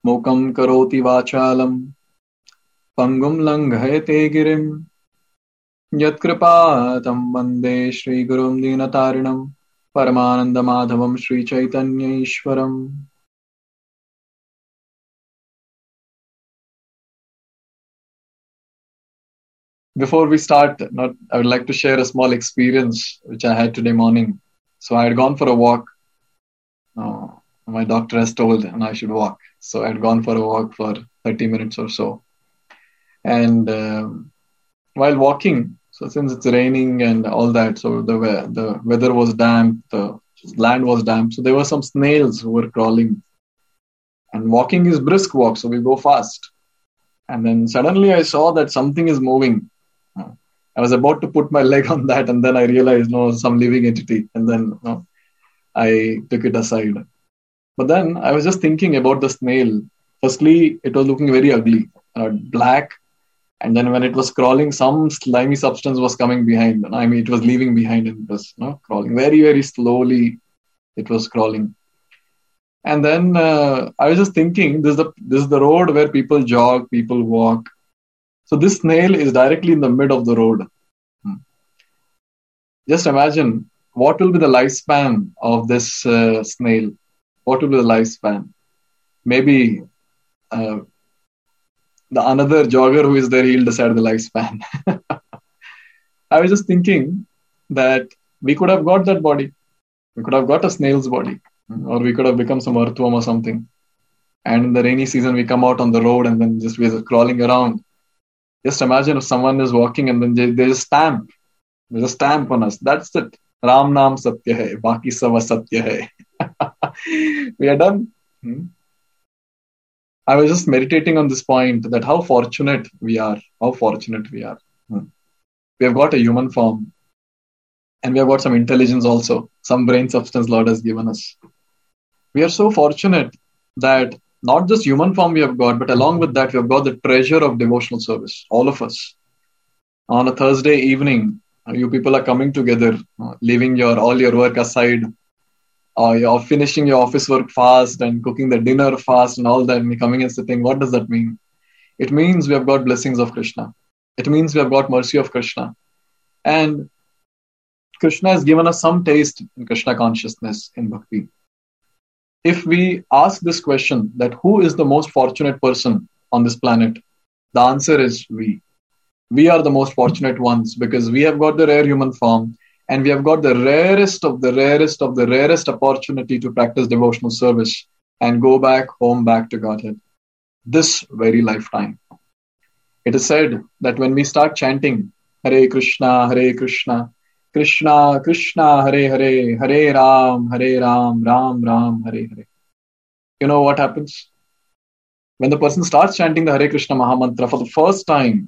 Mukam karoti vachalam pangum langhayate girim yatkripatam vande Shri Gurum Dinatarinam Paramananda Madhavam Shri Chaitanya Ishwaram. Before we start, I would like to share a small experience which I had today morning. So I had gone for a walk. My doctor has told and I should walk. So I had gone for a walk for 30 minutes or so. And while walking, so since it's raining and all that, so the weather was damp, the land was damp. So there were some snails who were crawling. And walking is brisk walk, so we go fast. And then suddenly I saw that something is moving. I was about to put my leg on that, and then I realized, no, some living entity. And then I took it aside. But then I was just thinking about the snail. Firstly, it was looking very ugly, black. And then when it was crawling, some slimy substance was coming behind. I mean, it was leaving behind and it was crawling very, very slowly. It was crawling. And then I was just thinking, this is the road where people jog, people walk. So this snail is directly in the mid of the road. Just imagine what will be the lifespan of this snail. What will be the lifespan? Maybe the another jogger who is there, he'll decide the lifespan. I was just thinking that we could have got that body. We could have got a snail's body. Or we could have become some earthworm or something. And in the rainy season, we come out on the road and then just we're crawling around. Just imagine if someone is walking and then they just stamp. There's a stamp on us. That's it. Ram Naam Satya Hai. Baki Sava Satya Hai. We are done. I was just meditating on this point that how fortunate we are. How fortunate we are. We have got a human form. And we have got some intelligence also. Some brain substance Lord has given us. We are so fortunate that not just human form we have got, but along with that, we have got the treasure of devotional service. All of us. On a Thursday evening, you people are coming together, leaving all your work aside. You're finishing your office work fast and cooking the dinner fast and all that, and coming and sitting. What does that mean? It means we have got blessings of Krishna. It means we have got mercy of Krishna. And Krishna has given us some taste in Krishna consciousness in bhakti. If we ask this question, that who is the most fortunate person on this planet, the answer is we. We are the most fortunate ones because we have got the rare human form and we have got the rarest of the rarest of the rarest opportunity to practice devotional service and go back home, back to Godhead. This very lifetime. It is said that when we start chanting Hare Krishna, Krishna Krishna, Hare Hare, Hare Ram, Ram Ram, Hare Hare. You know what happens? When the person starts chanting the Hare Krishna Mahamantra for the first time,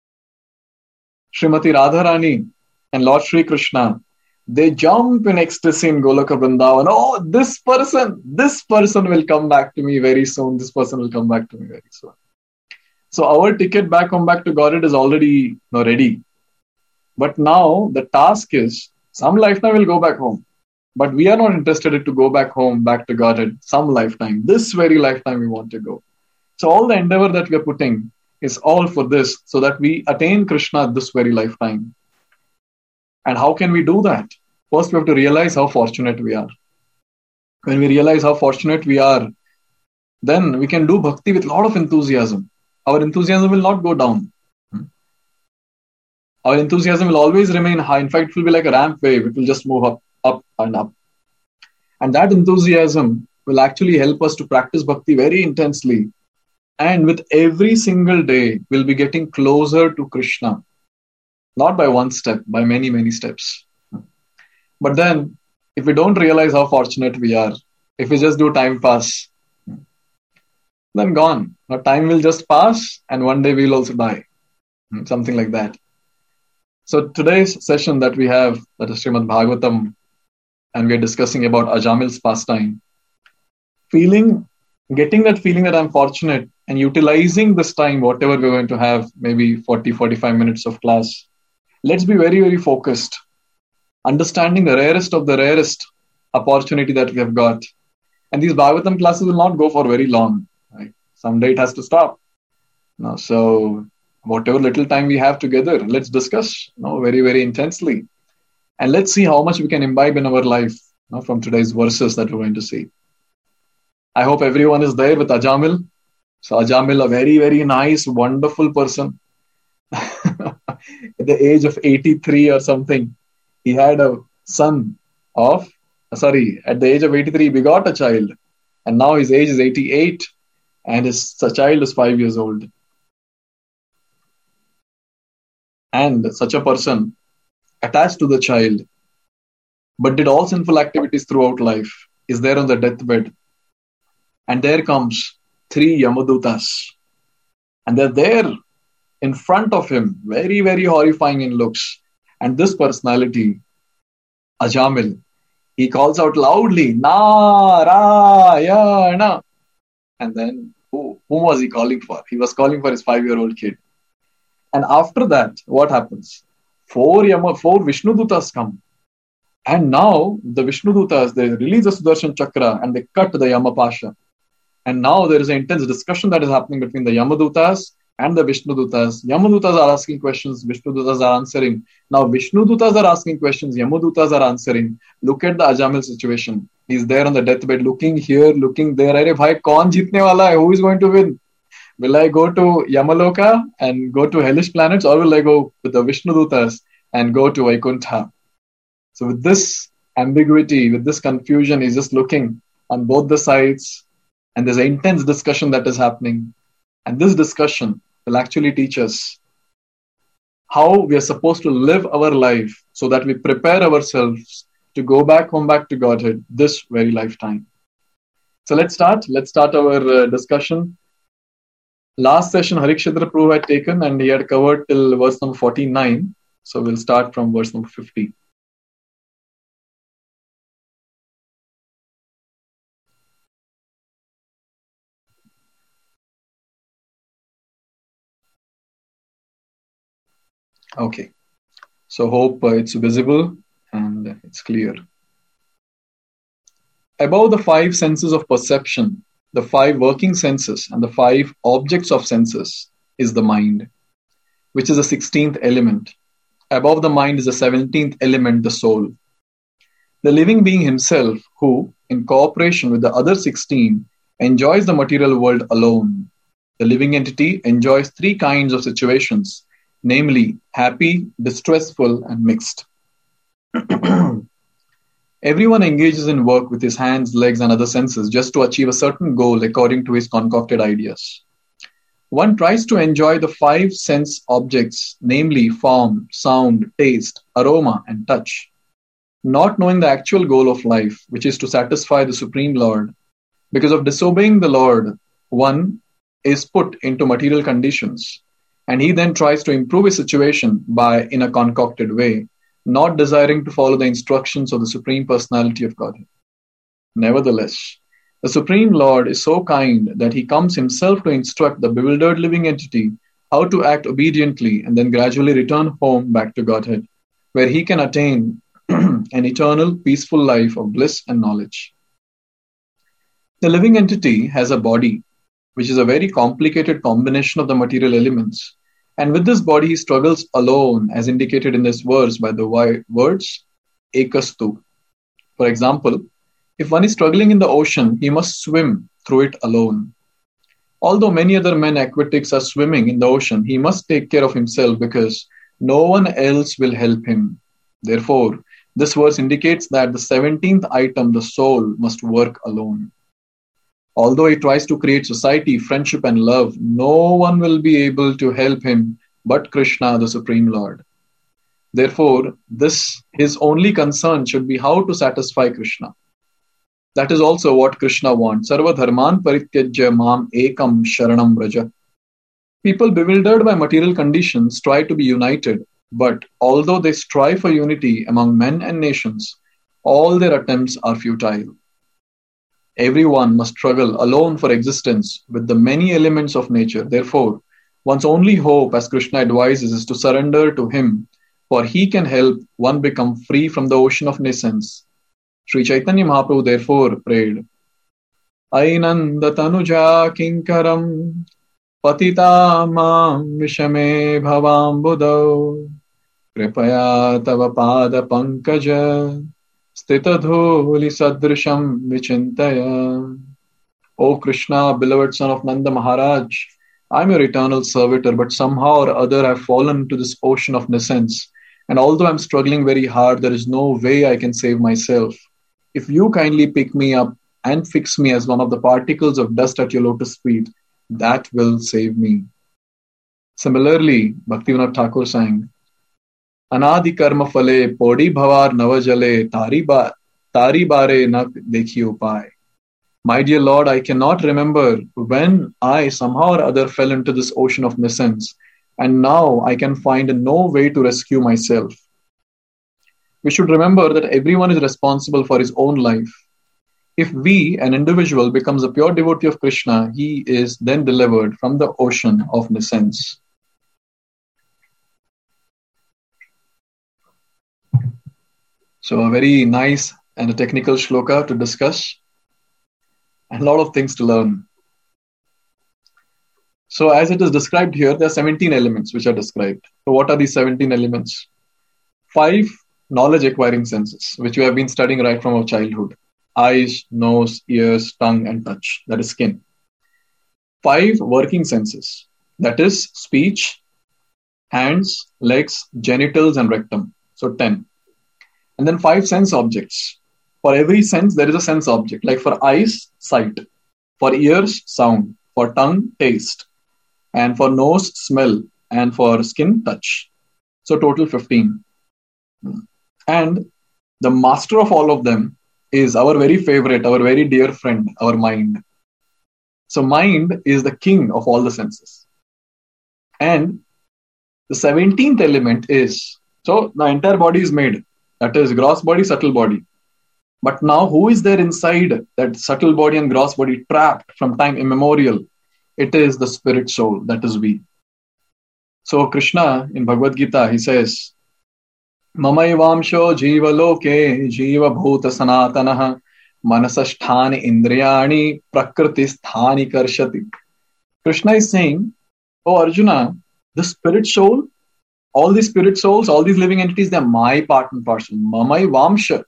Srimati Radharani and Lord Sri Krishna, they jump in ecstasy in Goloka Vrindavan. Oh, this person will come back to me very soon. This person will come back to me very soon. So our ticket back home, back to Godhead is already ready. But now the task is, some lifetime we'll go back home. But we are not interested to go back home, back to Godhead, some lifetime. This very lifetime we want to go. So all the endeavor that we are putting is all for this, so that we attain Krishna this very lifetime. And how can we do that? First, we have to realize how fortunate we are. When we realize how fortunate we are, then we can do bhakti with a lot of enthusiasm. Our enthusiasm will not go down. Our enthusiasm will always remain high. In fact, it will be like a ramp wave. It will just move up and up. And that enthusiasm will actually help us to practice bhakti very intensely. And with every single day, we'll be getting closer to Krishna. Not by one step, by many, many steps. But then, if we don't realize how fortunate we are, if we just do time pass, then gone. Now, time will just pass and one day we'll also die. Something like that. So today's session that we have, that is Srimad Bhagavatam, and we're discussing about Ajamil's pastime. Getting that feeling that I'm fortunate and utilizing this time, whatever we're going to have, maybe 40, 45 minutes of class. Let's be very, very focused. Understanding the rarest of the rarest opportunity that we have got. And these Bhagavatam classes will not go for very long. Right? Someday it has to stop. Now, so whatever little time we have together, let's discuss, very, very intensely. And let's see how much we can imbibe in our life, from today's verses that we're going to see. I hope everyone is there with Ajamil. So Ajamil, a very, very nice, wonderful person. At the age of 83 or something, he had a son at the age of 83, he begot a child. And now his age is 88 and his child is 5 years old. And such a person, attached to the child, but did all sinful activities throughout life, is there on the deathbed. And there comes 3 Yamadutas. And they're there in front of him, very, very horrifying in looks. And this personality, Ajamil, he calls out loudly, Narayana. And then, whom was he calling for? He was calling for his 5-year-old kid. And after that, what happens? 4 Vishnudutas come. And now, the Vishnudutas, they release the Sudarshan Chakra and they cut the Yamapasha. And now there is an intense discussion that is happening between the Yamadutas and the Vishnudutas. Yamadutas are asking questions, Vishnudutas are answering. Now Vishnudutas are asking questions, Yamadutas are answering. Look at the Ajamil situation. He's there on the deathbed, looking here, looking there. Arey bhai, kaun jeetne wala hai? Who is going to win? Will I go to Yamaloka and go to hellish planets, or will I go with the Vishnudutas and go to Vaikuntha? So with this ambiguity, with this confusion, he's just looking on both the sides. And there's an intense discussion that is happening. And this discussion will actually teach us how we are supposed to live our life so that we prepare ourselves to go back home, back to Godhead this very lifetime. So let's start. Let's start our discussion. Last session, Harikshadra Prabhu had taken and he had covered till verse number 49. So we'll start from verse number 50. Okay, so hope it's visible and it's clear. Above the 5 senses of perception, the 5 working senses and the 5 objects of senses is the mind, which is the 16th element. Above the mind is the 17th element, the soul. The living being himself, who, in cooperation with the other 16, enjoys the material world alone. The living entity enjoys 3 kinds of situations, namely happy, distressful, and mixed. Everyone engages in work with his hands, legs, and other senses just to achieve a certain goal according to his concocted ideas. One tries to enjoy the 5 sense objects, namely form, sound, taste, aroma, and touch, not knowing the actual goal of life, which is to satisfy the Supreme Lord. Because of disobeying the Lord, one is put into material conditions. And he then tries to improve his situation in a concocted way, not desiring to follow the instructions of the Supreme Personality of Godhead. Nevertheless, the Supreme Lord is so kind that he comes himself to instruct the bewildered living entity how to act obediently and then gradually return home back to Godhead, where he can attain an eternal, peaceful life of bliss and knowledge. The living entity has a body, which is a very complicated combination of the material elements. And with this body, he struggles alone, as indicated in this verse by the words Ekastu. For example, if one is struggling in the ocean, he must swim through it alone. Although many other men aquatics are swimming in the ocean, he must take care of himself because no one else will help him. Therefore, this verse indicates that the 17th item, the soul, must work alone. Although he tries to create society, friendship, and love, no one will be able to help him but Krishna, the Supreme Lord. Therefore, his only concern should be how to satisfy Krishna. That is also what Krishna wants. Sarva dharman parityajya mam ekam sharanam vraja. People bewildered by material conditions try to be united, but although they strive for unity among men and nations, all their attempts are futile. Everyone must struggle alone for existence with the many elements of nature. Therefore, one's only hope, as Krishna advises, is to surrender to him, for he can help one become free from the ocean of nescience. Sri Chaitanya Mahaprabhu therefore prayed, Ainanda tanuja kinkaram patita mam vishame bhavambudau kripaya tava pada pankaja stitadhuli sadrisham vichintaya. O Krishna, beloved son of Nanda Maharaj, I am your eternal servitor, but somehow or other I have fallen into this ocean of nescience. And although I am struggling very hard, there is no way I can save myself. If you kindly pick me up and fix me as one of the particles of dust at your lotus feet, that will save me. Similarly, Bhaktivinoda Thakur sang, Anadi karma phale podi bhavar navajale tari bare nak dekhi upay. My dear Lord, I cannot remember when I somehow or other fell into this ocean of nescience, and now I can find no way to rescue myself. We should remember that everyone is responsible for his own life. If we, an individual, becomes a pure devotee of Krishna, he is then delivered from the ocean of nescience. So a very nice and a technical shloka to discuss, and a lot of things to learn. So as it is described here, there are 17 elements which are described. So what are these 17 elements? 5 knowledge acquiring senses, which we have been studying right from our childhood. Eyes, nose, ears, tongue, and touch. That is skin. 5 working senses. That is speech, hands, legs, genitals, and rectum. So 10. And then 5 sense objects. For every sense, there is a sense object. Like for eyes, sight. For ears, sound. For tongue, taste. And for nose, smell. And for skin, touch. So total 15. And the master of all of them is our very favorite, our very dear friend, our mind. So mind is the king of all the senses. And the 17th element is, so the entire body is made. That is gross body, subtle body. But now who is there inside that subtle body and gross body trapped from time immemorial? It is the spirit soul, that is we. So Krishna in Bhagavad Gita, he says, Mamaivamsho jiva loke jiva bhuta sanatanaha manasasthani indriyani prakriti sthani karshati. Krishna is saying, oh Arjuna, the spirit soul, all these spirit souls, all these living entities, they are my part and parcel. Mamaivamsha,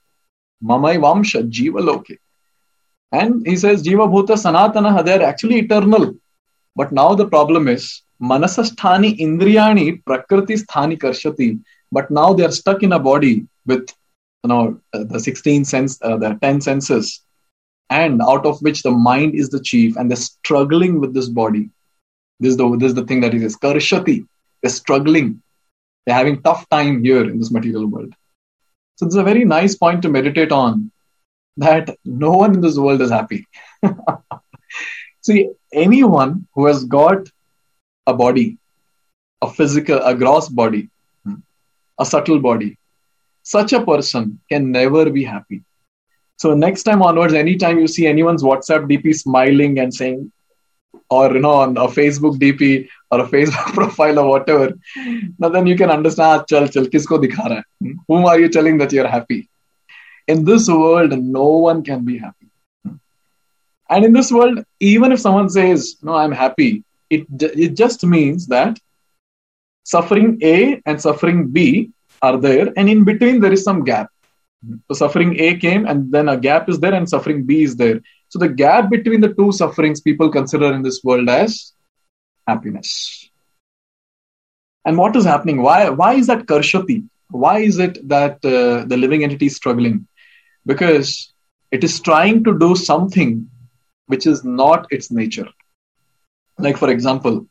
jiva loke. And he says, jiva bhuta sanatanaha, they are actually eternal. But now the problem is, manasasthani indriyani prakriti sthani karshati. But now they are stuck in a body with, the 16 sense, the 10 senses, and out of which the mind is the chief, and they're struggling with this body. This is the thing that is karshati. They're struggling. They're having tough time here in this material world. So this is a very nice point to meditate on, that no one in this world is happy. See, anyone who has got a body, a physical, a gross body, a subtle body, such a person can never be happy. So next time onwards, anytime you see anyone's WhatsApp DP smiling and saying, or on a Facebook DP or a Facebook profile or whatever, now then you can understand, chal, kisko dikha raha hai? Whom are you telling that you're happy? In this world, no one can be happy. And in this world, even if someone says, no, I'm happy, it just means that suffering A and suffering B are there, and in between there is some gap. So suffering A came, and then a gap is there, and suffering B is there. So the gap between the two sufferings people consider in this world as happiness. And what is happening? Why is that karshati? Why is it that the living entity is struggling? Because it is trying to do something which is not its nature. Like for example,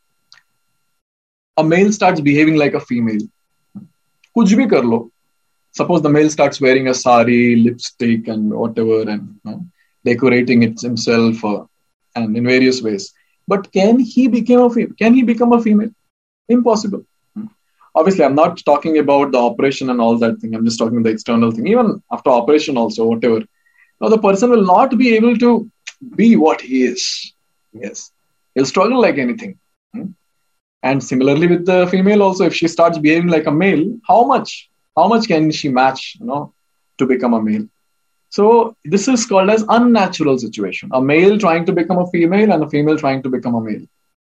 a male starts behaving like a female. Kuch bhi kar lo. Suppose the male starts wearing a sari, lipstick and whatever, and decorating it himself and in various ways. But can he become a female? Impossible. Obviously, I'm not talking about the operation and all that thing. I'm just talking about the external thing. Even after operation also, whatever. Now the person will not be able to be what he is. Yes. He'll struggle like anything. And similarly with the female also, if she starts behaving like a male, how much can she match, to become a male? So this is called as unnatural situation. A male trying to become a female and a female trying to become a male.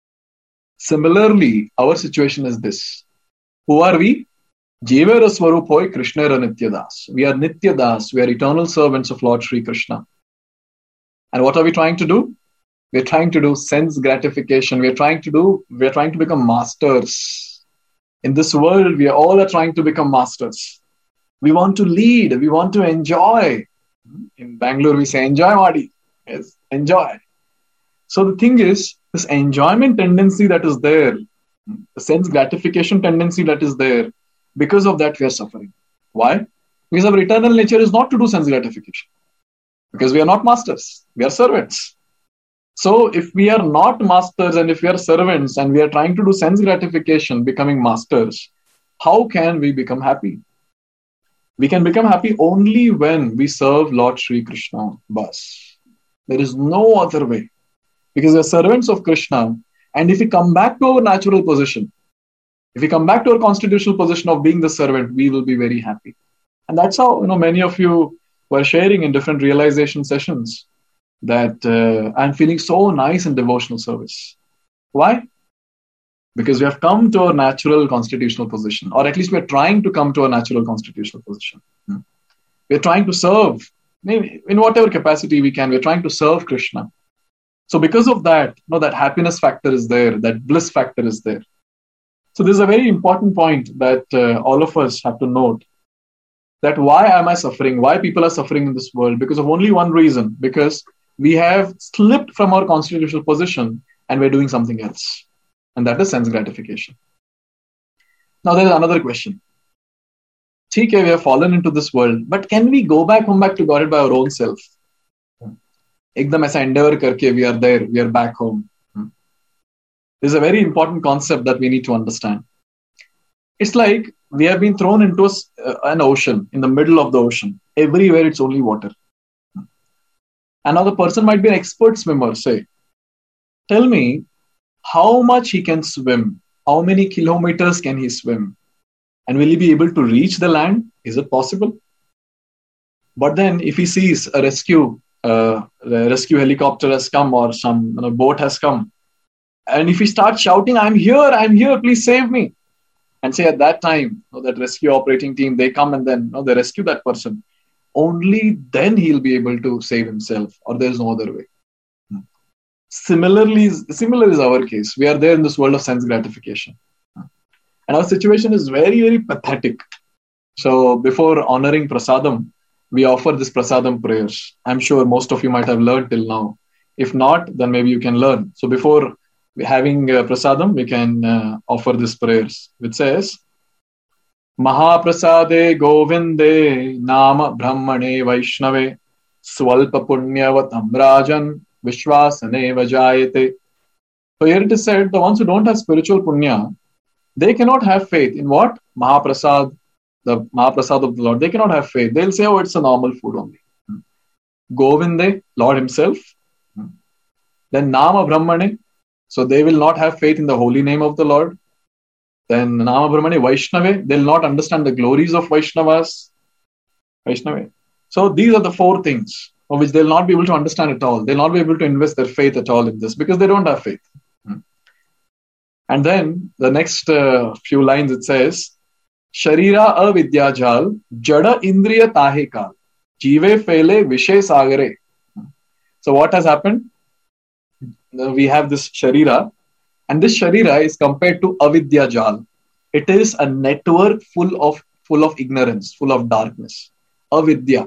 Similarly, our situation is this. Who are we? Jivera Swarupoi Krishnera Nityadas. We are Nityadas. We are eternal servants of Lord Sri Krishna. And what are we trying to do? We're trying to do sense gratification. We're trying to become masters. In this world, we all are trying to become masters. We want to lead. We want to enjoy. In Bangalore, we say enjoy, Madi. Yes, enjoy. So the thing is, this enjoyment tendency that is there, the sense gratification tendency that is there, because of that we are suffering. Why? Because our eternal nature is not to do sense gratification. Because we are not masters. We are servants. So if we are not masters and if we are servants and we are trying to do sense gratification, becoming masters, how can we become happy? We can become happy only when we serve Lord Sri Krishna. Bas. There is no other way. Because we are servants of Krishna. And if we come back to our natural position, if we come back to our constitutional position of being the servant, we will be very happy. And that's how many of you were sharing in different realization sessions that I'm feeling so nice in devotional service. Why? Because we have come to our natural constitutional position, or at least we're trying to come to a natural constitutional position. We're trying to serve, maybe in whatever capacity we can, we're trying to serve Krishna. So because of that, that happiness factor is there, that bliss factor is there. So this is a very important point that all of us have to note. That why am I suffering? Why people are suffering in this world? Because of only one reason. Because we have slipped from our constitutional position and we're doing something else. And that is sense gratification. Now there is another question. Okay, we have fallen into this world, but can we come back to Godhead by our own self? Ekdam aisa endeavor karke, we are there, we are back home. This is a very important concept that we need to understand. It's like we have been thrown into an ocean, in the middle of the ocean. Everywhere it's only water. And now the person might be an expert swimmer, say, tell me how much he can swim, how many kilometers can he swim, and will he be able to reach the land? Is it possible? But then if he sees a rescue helicopter has come or some boat has come, and if he starts shouting, I'm here, please save me. And say at that time, that rescue operating team, they come and then they rescue that person. Only then he'll be able to save himself, or there's no other way. Similar is our case. We are there in this world of sense gratification. And our situation is very, very pathetic. So before honoring prasadam, we offer this prasadam prayers. I'm sure most of you might have learned till now. If not, then maybe you can learn. So before having prasadam, we can offer these prayers, which says, Mahaprasade Govinde Nama Brahmane Vaishnave Swalpa Punyavatam Rajan Vishwasane Vajayate. So here it is said, the ones who don't have spiritual punya, they cannot have faith in what? Mahaprasad, the Mahaprasad of the Lord. They cannot have faith. They'll say, it's a normal food only. Govinde, Lord himself. Then Nama Brahmane. So they will not have faith in the holy name of the Lord. Then Nama Brahmane Vaishnave, they'll not understand the glories of Vaishnavas. Vaishnave. So these are the four things of which they'll not be able to understand at all. They'll not be able to invest their faith at all in this because they don't have faith. And then the next few lines it says, Sharira avidyajal, jada indriya tahekal, jive fele vishay sagare. So what has happened? We have this Sharira, and this Sharira is compared to Avidya Jal. It is a network full of ignorance, full of darkness. Avidya.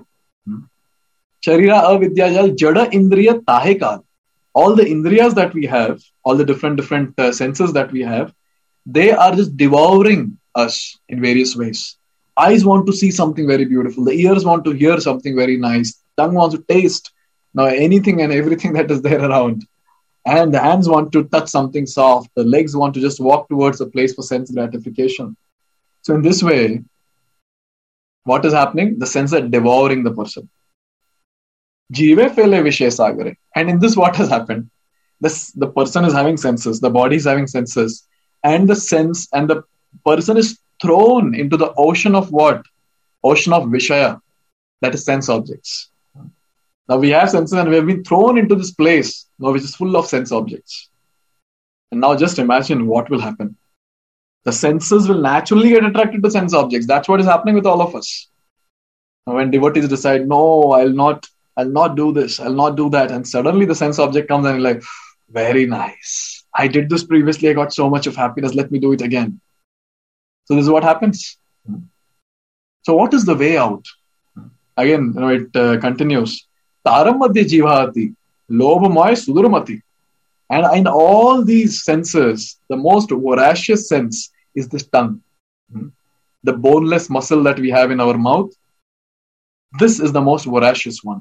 Sharira Avidya Jal Jada Indriya Tahekal. All the Indriyas that we have, all the different senses that we have, they are just devouring us in various ways. Eyes want to see something very beautiful. The ears want to hear something very nice. Tongue wants to taste anything and everything that is there around. And the hands want to touch something soft. The legs want to just walk towards a place for sense gratification. So in this way, what is happening? The senses are devouring the person. Jive fele vishay sagare. And in this, what has happened? The person is having senses. The body is having senses. And the person is thrown into the ocean of what? Ocean of Vishaya. That is sense objects. Now we have senses and we have been thrown into this place now which is full of sense objects. And now just imagine what will happen. The senses will naturally get attracted to sense objects. That's what is happening with all of us. Now, when devotees decide, no, I'll not do this, I'll not do that, and suddenly the sense object comes and you're like, very nice. I did this previously, I got so much of happiness, let me do it again. So this is what happens. So what is the way out? Again, it continues. Taram madhya jivahati, lobhamay suduramati. And in all these senses, the most voracious sense is this tongue. The boneless muscle that we have in our mouth. This is the most voracious one.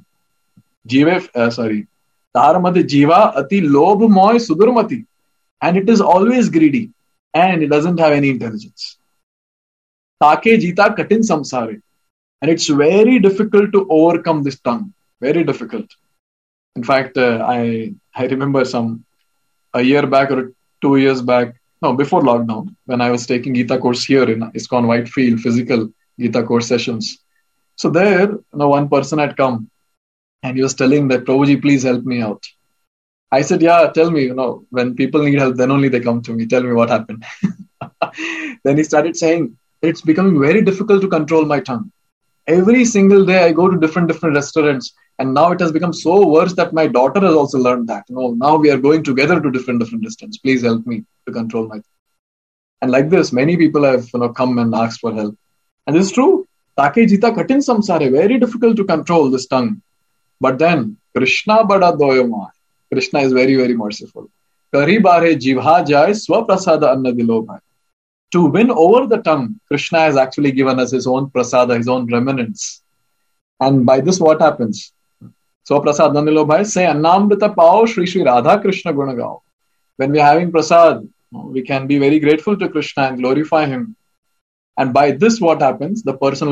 Taram madhya jiva ati lobhamay suduramati. And it is always greedy. And it doesn't have any intelligence. Take jita katin samsare. And it's very difficult to overcome this tongue. Very difficult. In fact, I remember a year back or 2 years back, no, before lockdown, when I was taking Gita course here in ISKCON Whitefield, physical Gita course sessions. So there, one person had come and he was telling that, Prabhuji, please help me out. I said, yeah, tell me, when people need help, then only they come to me. Tell me what happened. Then he started saying, it's becoming very difficult to control my tongue. Every single day I go to different restaurants, and now it has become so worse that my daughter has also learned that. Now we are going together to different restaurants. Please help me to control my tongue. And like this, many people have come and asked for help. And this is true. Take jita katin samsare, very difficult to control this tongue. But then, Krishna bada doyama. Krishna is very, very merciful. Kari bare jivha jai swaprasada anna dilo bhai. To win over the tongue, Krishna has actually given us his own prasada, his own remnants. And by this, what happens? Swaprasada anna dilo bhai, say annamrita pao Shri Shri Radha Krishna gunagao. When we are having prasad, we can be very grateful to Krishna and glorify him. And by this, what happens? The person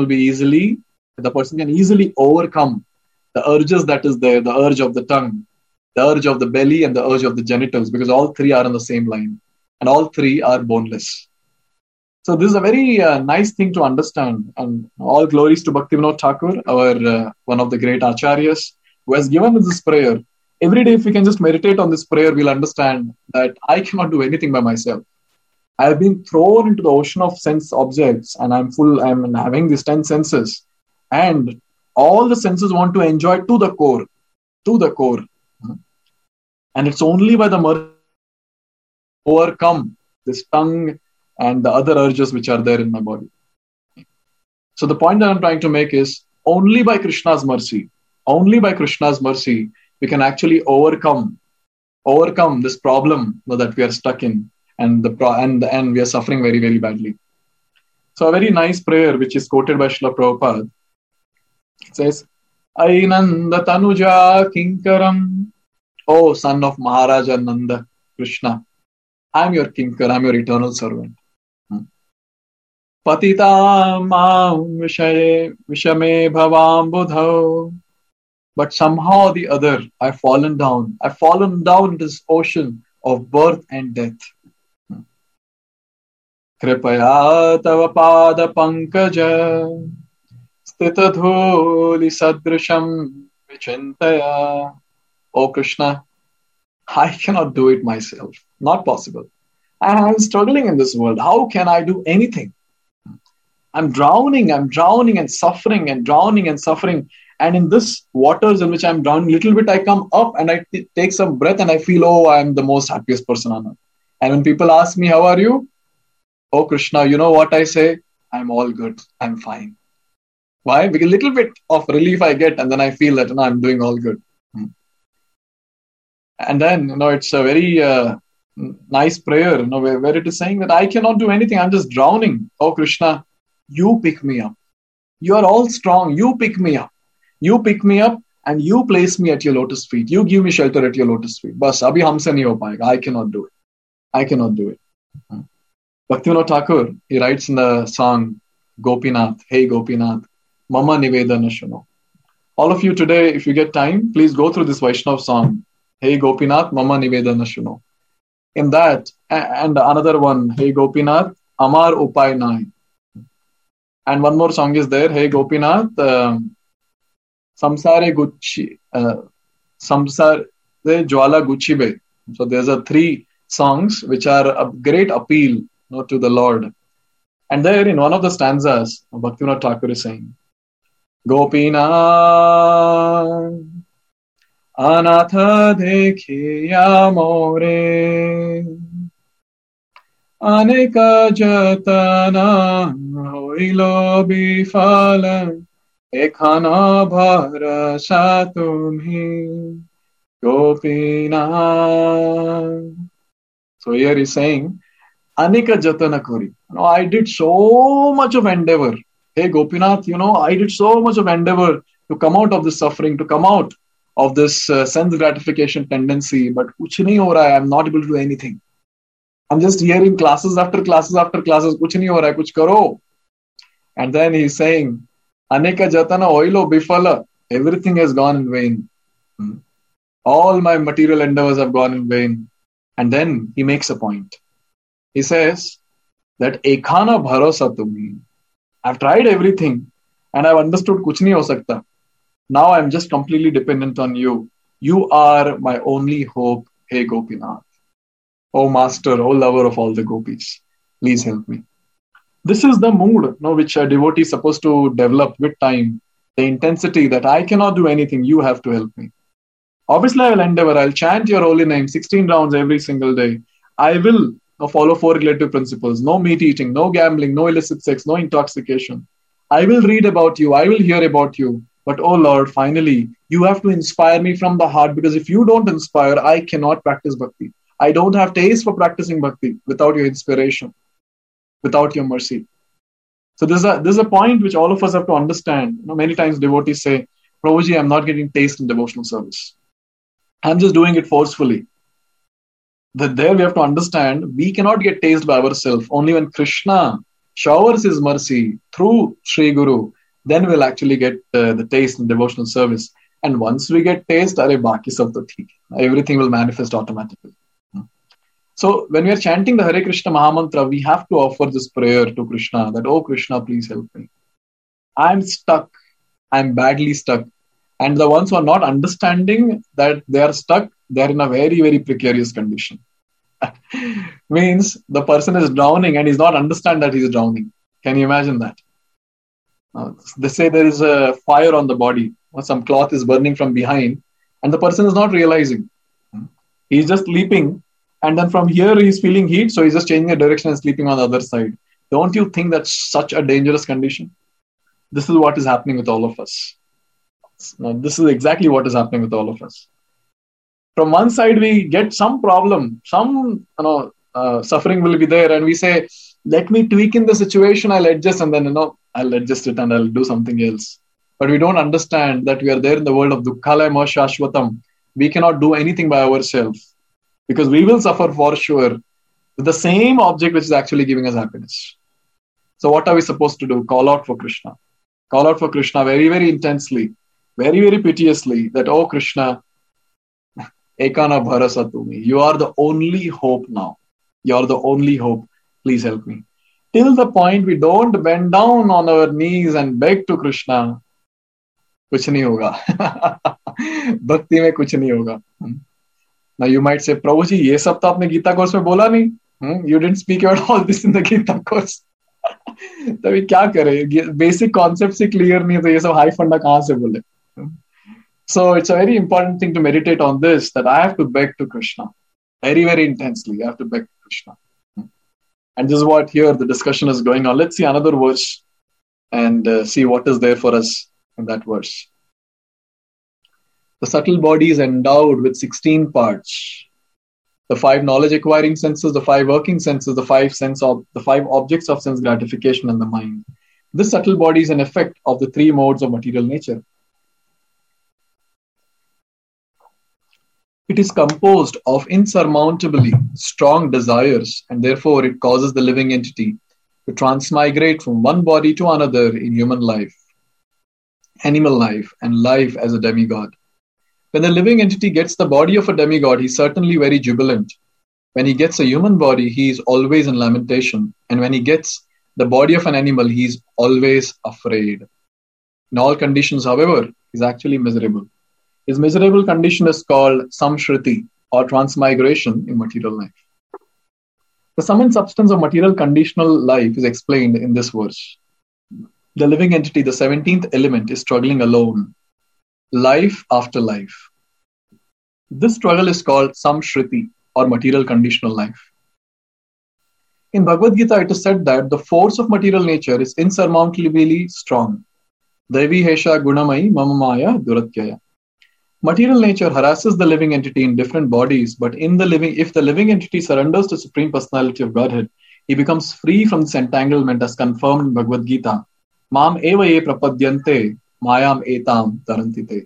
can easily overcome the urges that is there, the urge of the tongue, the urge of the belly, and the urge of the genitals, because all three are on the same line. And all three are boneless. So this is a very nice thing to understand. And all glories to Bhaktivinoda Thakur, our one of the great acharyas, who has given us this prayer. Every day, if we can just meditate on this prayer, we'll understand that I cannot do anything by myself. I have been thrown into the ocean of sense objects, and I'm having these 10 senses. And all the senses want to enjoy to the core. And it's only by the mercy overcome this tongue and the other urges which are there in my body. So the point that I'm trying to make is only by Krishna's mercy, we can actually overcome this problem that we are stuck in, and we are suffering very, very badly. So a very nice prayer which is quoted by Srila Prabhupada. It says, Ainanda Tanuja Kinkaram, O son of Maharaja Nanda Krishna, I am your kinkar, I am your eternal servant. Patita maam vishame bhavam budhau. But somehow or the other, I've fallen down into this ocean of birth and death. Kripaya tava pada pankaja stita dhuli sadrisham vichintaya. Oh Krishna, I cannot do it myself. Not possible. I'm struggling in this world. How can I do anything? I'm drowning and suffering and drowning and suffering. And in this waters in which I'm drowning, little bit I come up and I take some breath and I feel, oh, I'm the most happiest person on earth. And when people ask me, how are you? Oh, Krishna, you know what I say? I'm all good. I'm fine. Why? Because a little bit of relief I get and then I feel that I'm doing all good. And then, it's a very nice prayer, where it is saying that I cannot do anything. I'm just drowning. Oh, Krishna, you pick me up. You are all strong. You pick me up. You pick me up and you place me at your lotus feet. You give me shelter at your lotus feet. Bas, abhi humse nahi ho payega. I cannot do it. Bhaktivinoda Thakur, he writes in the song, Gopinath, Hey Gopinath, Mama Nivedana Shuno. All of you today, if you get time, please go through this Vaishnav song, Hey Gopinath, Mama Nivedana Shuno. In that, and another one, Hey Gopinath, Amar Upay Nahi. And one more song is there, Hey Gopinath, Samsare Guchi, Samsar, the Jwala Guchibe. So there's a three songs which are a great appeal, to the Lord. And there in one of the stanzas, Bhaktivinoda Thakur is saying, Gopina Anatha Dekhiya More Aneka Jatana Hoilo Bifala Ekhana Bharasa Tumhi Gopina. So here he's saying, Anika Jatana Kori. I did so much of endeavor. Hey Gopinath, I did so much of endeavor to come out of this suffering, to come out of this sense gratification tendency, but kuch nahi ho raha hai. I'm not able to do anything. I'm just hearing classes after classes after classes. Kuch nahi ho raha hai, kuch karo. And then he's saying, Aneka Jatana Oilo Bifala. Everything has gone in vain. All my material endeavors have gone in vain. And then he makes a point. He says that Ekhana Bharosa Tumi. I've tried everything and I've understood kuch nahi ho sakta. Now I'm just completely dependent on you. You are my only hope, hey Gopinath. Oh Master, oh lover of all the gopis, please help me. This is the mood which a devotee is supposed to develop with time. The intensity that I cannot do anything, you have to help me. Obviously, I will endeavor. I'll chant your holy name 16 rounds every single day. I will follow 4 relative principles. No meat eating, no gambling, no illicit sex, no intoxication. I will read about you. I will hear about you. But oh Lord, finally, you have to inspire me from the heart, because if you don't inspire, I cannot practice bhakti. I don't have taste for practicing bhakti without your inspiration, without your mercy. So there's a point which all of us have to understand. Many times devotees say, Prabhuji, I'm not getting taste in devotional service. I'm just doing it forcefully. That there we have to understand, we cannot get taste by ourselves. Only when Krishna showers his mercy through Sri Guru, then we'll actually get the taste in devotional service. And once we get taste, baki sab to theek. Everything will manifest automatically. So when we are chanting the Hare Krishna Mahamantra, we have to offer this prayer to Krishna that, oh Krishna, please help me. I'm stuck. I'm badly stuck. And the ones who are not understanding that they are stuck, they are in a very, very precarious condition. Means the person is drowning and he's not understand that he's drowning. Can you imagine that? They say there is a fire on the body, or some cloth is burning from behind, and the person is not realizing. He's just leaping, and then from here he's feeling heat, so he's just changing the direction and sleeping on the other side. Don't you think that's such a dangerous condition? This is what is happening with all of us. Now, this is exactly what is happening with all of us. From one side, we get some problem, some suffering will be there, and we say, let me tweak in the situation, I'll adjust, and then I'll adjust it and I'll do something else. But we don't understand that we are there in the world of Dukkhalaya Shashvatam. We cannot do anything by ourselves, because we will suffer for sure with the same object which is actually giving us happiness. So what are we supposed to do? Call out for Krishna. Call out for Krishna very, very intensely, very, very piteously, that, oh Krishna, Ekana Bharasa Tumi. You are the only hope now. You are the only hope. Please help me. Till the point we don't bend down on our knees and beg to Krishna, kuch nahi hoga. Bhakti mein kuch nahi hoga. Now you might say, Prabhuji, ye sab to aapne Gita course mein bola nahi. You didn't speak about all this in the Gita course. तभी क्या करें? Basic concepts ही clear नहीं है, तो ये सब high funda कहाँ से बोले? So it's a very important thing to meditate on this, that I have to beg to Krishna very, very intensely. I have to beg to Krishna. And this is what here the discussion is going on. Let's see another verse and see what is there for us in that verse. The subtle body is endowed with 16 parts. The 5 knowledge acquiring senses, the 5 working senses, the 5 objects of sense gratification, and the mind. This subtle body is an effect of the 3 modes of material nature. It is composed of insurmountably strong desires, and therefore it causes the living entity to transmigrate from one body to another in human life, animal life, and life as a demigod. When the living entity gets the body of a demigod, he is certainly very jubilant. When he gets a human body, he is always in lamentation. And when he gets the body of an animal, he is always afraid. In all conditions, however, he is actually miserable. His miserable condition is called samshriti or transmigration in material life. The sum and substance of material conditional life is explained in this verse. The living entity, the 17th element, is struggling alone, life after life. This struggle is called samshriti or material conditional life. In Bhagavad Gita, it is said that the force of material nature is insurmountably strong. Devi Hesha Gunamai Mamamaya Duratyaya. Material nature harasses the living entity in different bodies, but if the living entity surrenders to Supreme Personality of Godhead, he becomes free from this entanglement as confirmed in Bhagavad Gita. Mam eva ye prapadyante, mayam etam tarantite.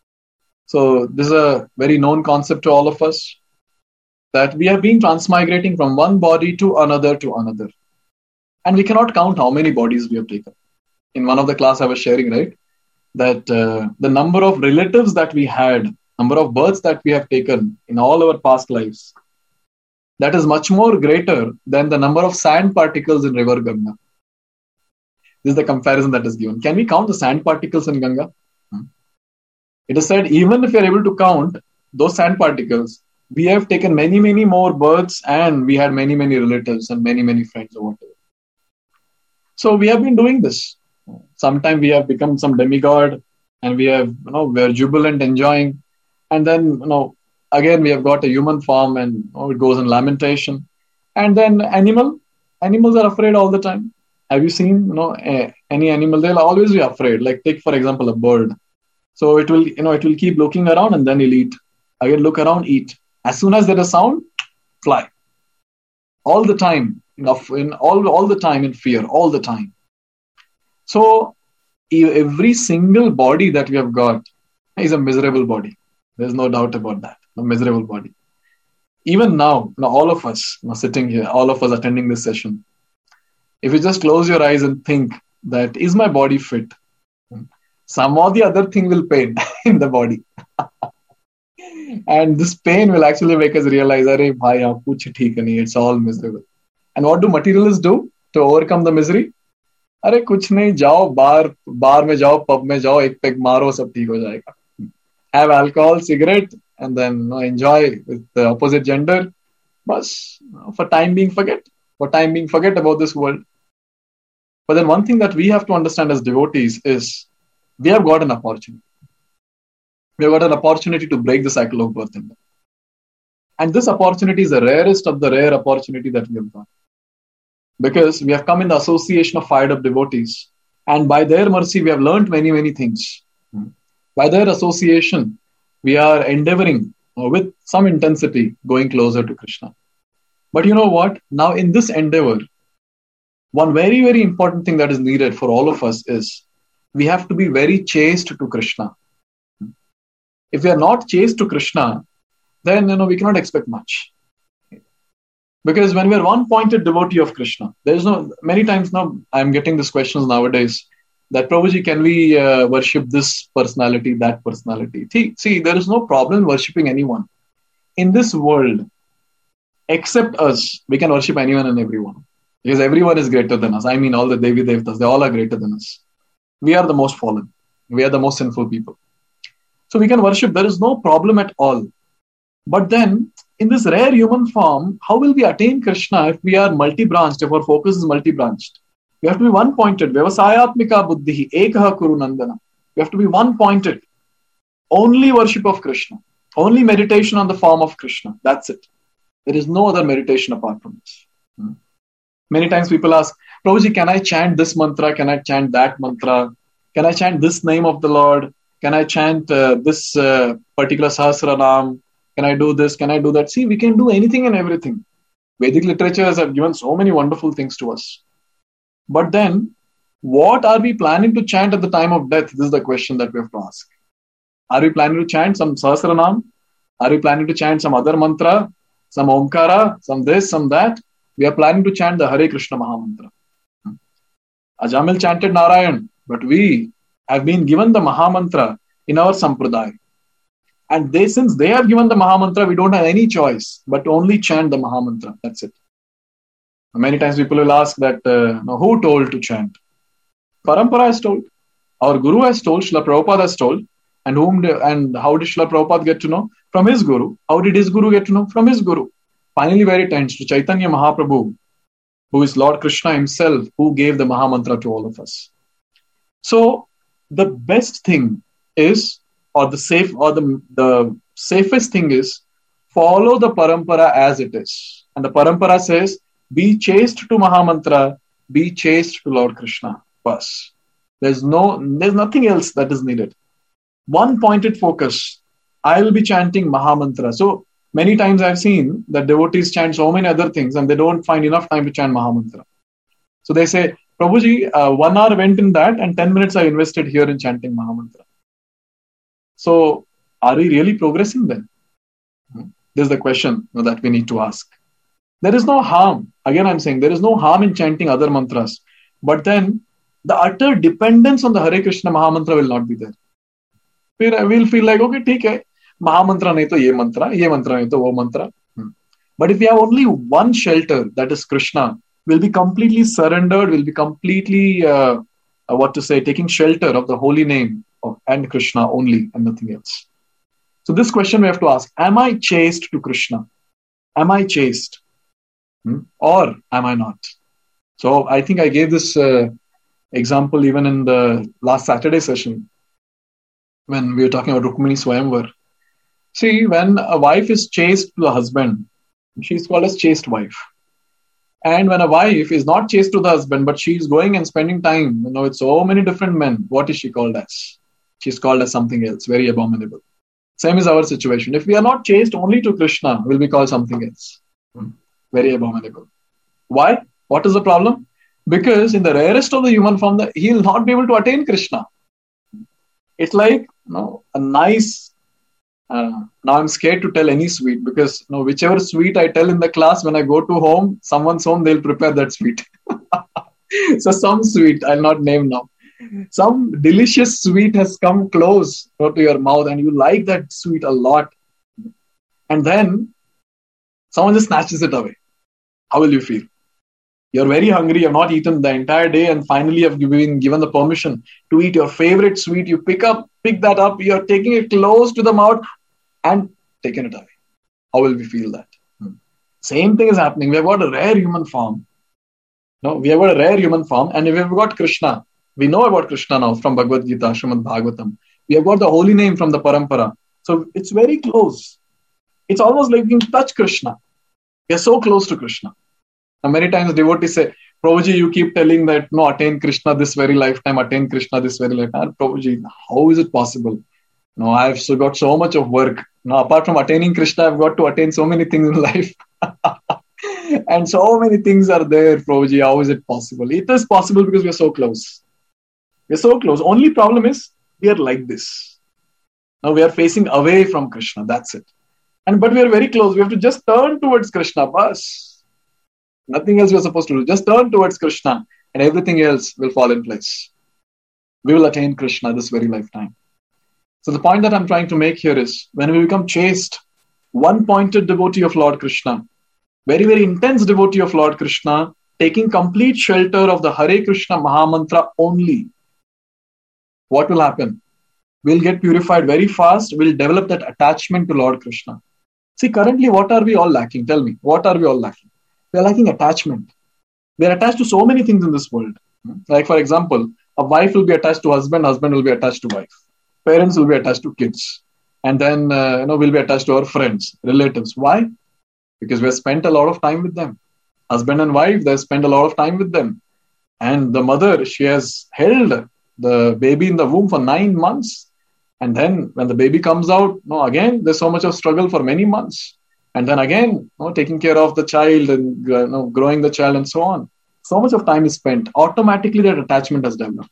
So this is a very known concept to all of us, that we have been transmigrating from one body to another. And we cannot count how many bodies we have taken. In one of the class I was sharing, right, that the number of relatives that we had, number of births that we have taken in all our past lives, that is much more greater than the number of sand particles in river Ganga. This is the comparison that is given. Can we count the sand particles in Ganga? It is said, even if we are able to count those sand particles, we have taken many, many more births and we had many, many relatives and many, many friends or whatever. So we have been doing this. Sometimes we have become some demigod and we have, we're jubilant, enjoying. And then, again, we have got a human form and it goes in lamentation. And then animals are afraid all the time. Have you seen, any animal? They'll always be afraid. Like take, for example, a bird. So it will keep looking around and then it'll eat. Again, look around, eat. As soon as there is a sound, fly. All the time, all the time in fear, all the time. So every single body that we have got is a miserable body. There's no doubt about that. A miserable body. Even now, all of us sitting here, all of us attending this session, if you just close your eyes and think that, is my body fit? Some or the other thing will pain in the body. And this pain will actually make us realize, Arey bhai, kuch theek nahi, it's all miserable. And what do materialists do to overcome the misery? अरे कुछ नहीं, जाओ बार में जाओ, pub में जाओ, एक pack मारो, सब ठीक हो जाएगा. Have alcohol, cigarette, and then enjoy with the opposite gender. Bas, for time being forget about this world. But then one thing that we have to understand as devotees is we have got an opportunity. We have got an opportunity to break the cycle of birth and death. And this opportunity is the rarest of the rare opportunity that we have got. Because we have come in the association of fired up devotees. And by their mercy, we have learned many, many things. By their association, we are endeavoring with some intensity going closer to Krishna. But you know what? Now in this endeavor, one very, very important thing that is needed for all of us is we have to be very chaste to Krishna. If we are not chaste to Krishna, then we cannot expect much. Because when we are one-pointed devotee of Krishna, there is many times now I'm getting these questions nowadays that, Prabhuji, can we worship this personality, that personality? See, there is no problem worshipping anyone. In this world, except us, we can worship anyone and everyone. Because everyone is greater than us. I mean, all the Devi Devtas, they all are greater than us. We are the most fallen. We are the most sinful people. So we can worship. There is no problem at all. But then, in this rare human form, how will we attain Krishna if we are multi-branched, if our focus is multi-branched? We have to be one-pointed. Vyavasayatmika buddhihi ekaha kuru nandana. We have to be one-pointed. Only worship of Krishna. Only meditation on the form of Krishna. That's it. There is no other meditation apart from this. Many times people ask, Prabhuji, can I chant this mantra? Can I chant that mantra? Can I chant this name of the Lord? Can I chant this particular Sahasranam? Can I do this? Can I do that? See, we can do anything and everything. Vedic literatures have given so many wonderful things to us. But then, what are we planning to chant at the time of death? This is the question that we have to ask. Are we planning to chant some Sahasranam? Are we planning to chant some other mantra? Some Omkara? Some this, some that? We are planning to chant the Hare Krishna Mahamantra. Ajamil chanted Narayan, but we have been given the Mahamantra in our Sampradaya. And since they have given the Mahamantra, we don't have any choice but only chant the Mahamantra. That's it. Many times people will ask that, who told to chant? Parampara has told. Our Guru has told, Srila Prabhupada has told. And how did Srila Prabhupada get to know? From his guru. How did his guru get to know? From his guru. Finally, where it ends to Chaitanya Mahaprabhu, who is Lord Krishna himself, who gave the Mahamantra to all of us. So the best thing is, or the safest thing is, follow the parampara as it is. And the parampara says, be chaste to Mahamantra, be chaste to Lord Krishna. Bas. There's nothing else that is needed. One pointed focus. I will be chanting Mahamantra. So many times I've seen that devotees chant so many other things and they don't find enough time to chant Mahamantra. So they say, Prabhuji, 1 hour went in that and 10 minutes I invested here in chanting Mahamantra. So are we really progressing then? This is the question that we need to ask. There is no harm. Again, I'm saying there is no harm in chanting other mantras. But then the utter dependence on the Hare Krishna Mahamantra will not be there. We'll feel like, okay, theek hai. Mahamantra nahi to ye mantra nahi to wo mantra. But if we have only one shelter, that is Krishna, we'll be completely surrendered, we'll be completely, taking shelter of the holy name and Krishna only and nothing else. So this question we have to ask, am I chaste to Krishna? Am I chaste? Or am I not? So I think I gave this example even in the last Saturday session when we were talking about Rukmini Swayamvar. See, when a wife is chaste to the husband, she's called as chaste wife. And when a wife is not chaste to the husband, but she's going and spending time, with so many different men, what is she called as? She's called as something else, very abominable. Same is our situation. If we are not chaste only to Krishna, we'll be called something else. Very abominable. Why? What is the problem? Because in the rarest of the human form, he'll not be able to attain Krishna. It's like a nice... now I'm scared to tell any sweet because whichever sweet I tell in the class, when I go to home, someone's home, they'll prepare that sweet. So some sweet, I'll not name now. Some delicious sweet has come close to your mouth and you like that sweet a lot. And then someone just snatches it away. How will you feel? You're very hungry, you've not eaten the entire day, and finally you've been given the permission to eat your favorite sweet. You pick that up, you're taking it close to the mouth and taking it away. How will we feel that? Same thing is happening. We have got a rare human form. We have got a rare human form, and we have got Krishna. We know about Krishna now from Bhagavad Gita, Srimad Bhagavatam. We have got the holy name from the parampara. So it's very close. It's almost like we can touch Krishna. We are so close to Krishna. And many times devotees say, Prabhuji, you keep telling that, attain Krishna this very lifetime, attain Krishna this very lifetime. Prabhuji, how is it possible? I've still got so much of work. Apart from attaining Krishna, I've got to attain so many things in life. And so many things are there, Prabhuji. How is it possible? It is possible because we are so close. We are so close. Only problem is, we are like this. Now we are facing away from Krishna. That's it. But we are very close. We have to just turn towards Krishna. Bas. Nothing else we are supposed to do. Just turn towards Krishna and everything else will fall in place. We will attain Krishna this very lifetime. So the point that I'm trying to make here is, when we become chaste, one-pointed devotee of Lord Krishna, very, very intense devotee of Lord Krishna, taking complete shelter of the Hare Krishna Mahamantra only, what will happen? We'll get purified very fast. We'll develop that attachment to Lord Krishna. See, currently, what are we all lacking? Tell me, what are we all lacking? We are lacking attachment. We are attached to so many things in this world. Like, for example, a wife will be attached to husband, husband will be attached to wife. Parents will be attached to kids. And then, we'll be attached to our friends, relatives. Why? Because we have spent a lot of time with them. Husband and wife, they spend a lot of time with them. And the mother, she has held the baby in the womb for 9 months. And then when the baby comes out, again, there's so much of struggle for many months. And then again, taking care of the child and growing the child and so on. So much of time is spent. Automatically that attachment has developed.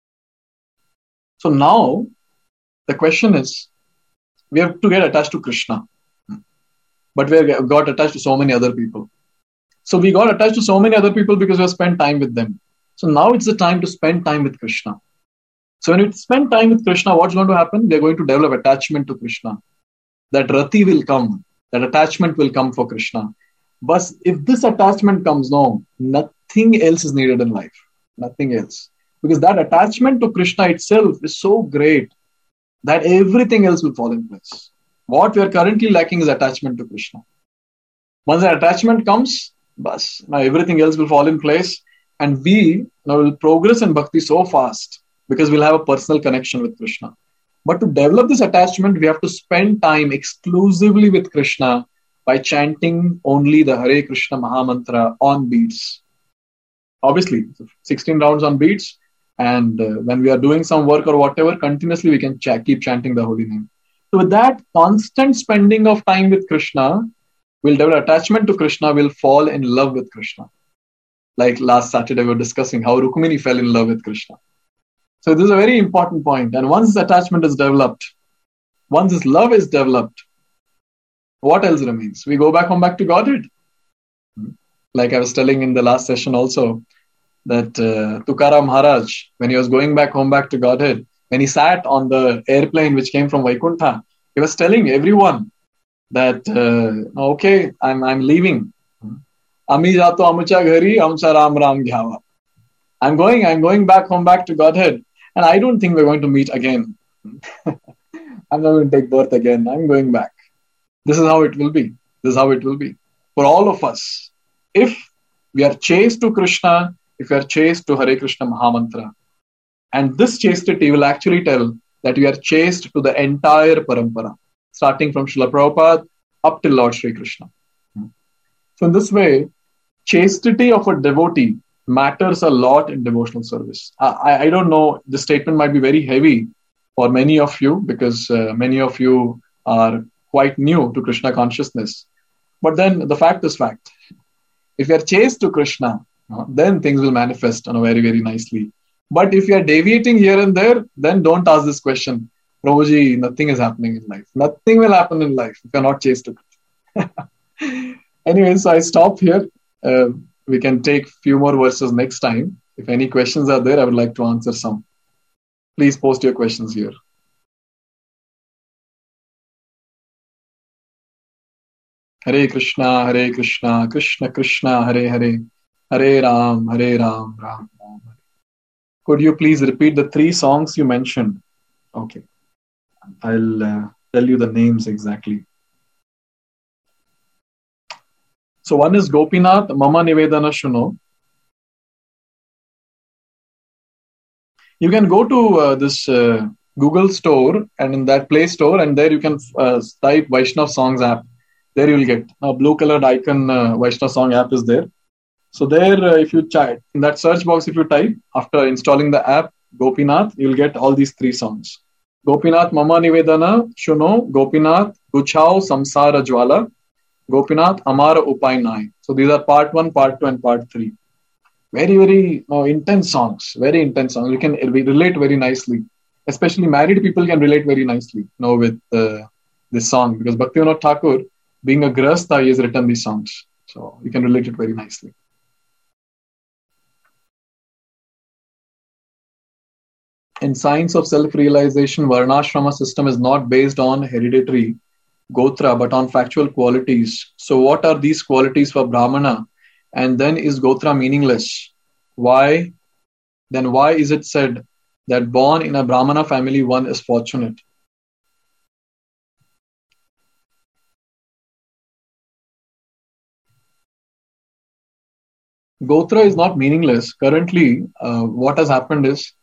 So now the question is, we have to get attached to Krishna. But we got attached to so many other people. So we got attached to so many other people because we have spent time with them. So now it's the time to spend time with Krishna. So when we spend time with Krishna, what's going to happen? We are going to develop attachment to Krishna. That rati will come. That attachment will come for Krishna. But if this attachment comes, nothing else is needed in life. Nothing else. Because that attachment to Krishna itself is so great that everything else will fall in place. What we are currently lacking is attachment to Krishna. Once the attachment comes, bas, now everything else will fall in place, and we now will progress in bhakti so fast because we'll have a personal connection with Krishna. But to develop this attachment, we have to spend time exclusively with Krishna by chanting only the Hare Krishna Mahamantra on beats. Obviously, 16 rounds on beats, and when we are doing some work or whatever, continuously we can keep chanting the holy name. So with that constant spending of time with Krishna, we'll develop attachment to Krishna, we'll fall in love with Krishna. Like last Saturday, we were discussing how Rukmini fell in love with Krishna. So this is a very important point. And once this attachment is developed, once this love is developed, what else remains? We go back home back to Godhead. Like I was telling in the last session also, that Tukaram Maharaj, when he was going back home back to Godhead, when he sat on the airplane which came from Vaikuntha, he was telling everyone that, okay, I'm leaving. Ami jato amucha ghari, amcha ram ram ghyava. I'm going back home back to Godhead, and I don't think we're going to meet again. I'm not going to take birth again. I'm going back. This is how it will be. This is how it will be. For all of us, if we are chaste to Krishna, if we are chaste to Hare Krishna Mahamantra, and this chastity will actually tell that we are chaste to the entire parampara, starting from Srila Prabhupada up till Lord Sri Krishna. So in this way, chastity of a devotee matters a lot in devotional service. I don't know, this statement might be very heavy for many of you because many of you are quite new to Krishna consciousness. But then the fact is fact. If you are chaste to Krishna, then things will manifest very, very nicely. But if you are deviating here and there, then don't ask this question. Prabhuji, nothing is happening in life. Nothing will happen in life if you are not chaste to Krishna. Anyway, so I stop here. We can take few more verses next time. If any questions are there, I would like to answer some. Please post your questions here. Hare Krishna, Krishna Krishna, Hare Hare, Hare Ram, Ram Ram. Could you please repeat the 3 songs you mentioned? Okay. I'll tell you the names exactly. So one is Gopinath, Mama Nivedana Shuno. You can go to this Google store, and in that Play Store, and there you can type Vaishnav Songs app. There you will get a blue colored icon. Vaishnav Song app is there. So there, if you chat in that search box, if you type after installing the app Gopinath, you'll get all these 3 songs. Gopinath Mama Nivedana Shuno, Gopinath Guchhao Samsara Jwala, Gopinath Amara Upay Nai. So these are part 1, part 2, and part 3. Very, very intense songs. Very intense songs. You can relate very nicely. Especially married people can relate very nicely with this song, because Bhaktivinoda Thakur, being a Grihastha, he has written these songs. So you can relate it very nicely. In science of self-realization, Varnashrama system is not based on hereditary Gotra, but on factual qualities. So what are these qualities for Brahmana? And then is Gotra meaningless? Why? Then why is it said that born in a Brahmana family one is fortunate? Gotra is not meaningless. Currently, what has happened is,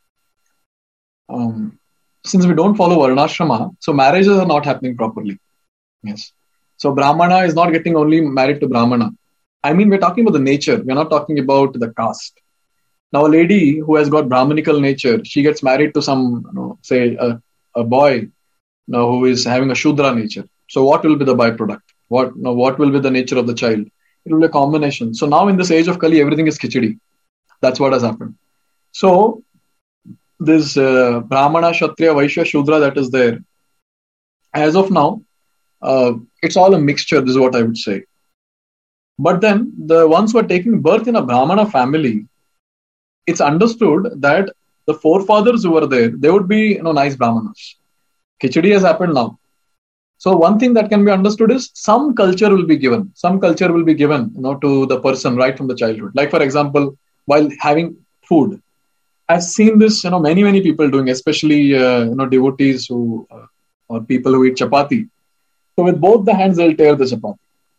since we don't follow Varnashrama, so marriages are not happening properly. Yes. So Brahmana is not getting only married to Brahmana. I mean, we're talking about the nature. We're not talking about the caste. Now, a lady who has got Brahmanical nature, she gets married to some, say, a boy who is having a Shudra nature. So what will be the byproduct? What will be the nature of the child? It will be a combination. So now in this age of Kali, everything is khichdi. That's what has happened. So this Brahmana, Kshatriya, Vaishya, Shudra that is there, as of now, it's all a mixture. This is what I would say. But then the ones who are taking birth in a Brahmana family, it's understood that the forefathers who were there, they would be nice Brahmanas. Khichdi has happened now. So one thing that can be understood is some culture will be given. Some culture will be given to the person right from the childhood. Like for example, while having food, I've seen this, many people doing, especially devotees who or people who eat chapati. So with both the hands, they'll tear the chapati.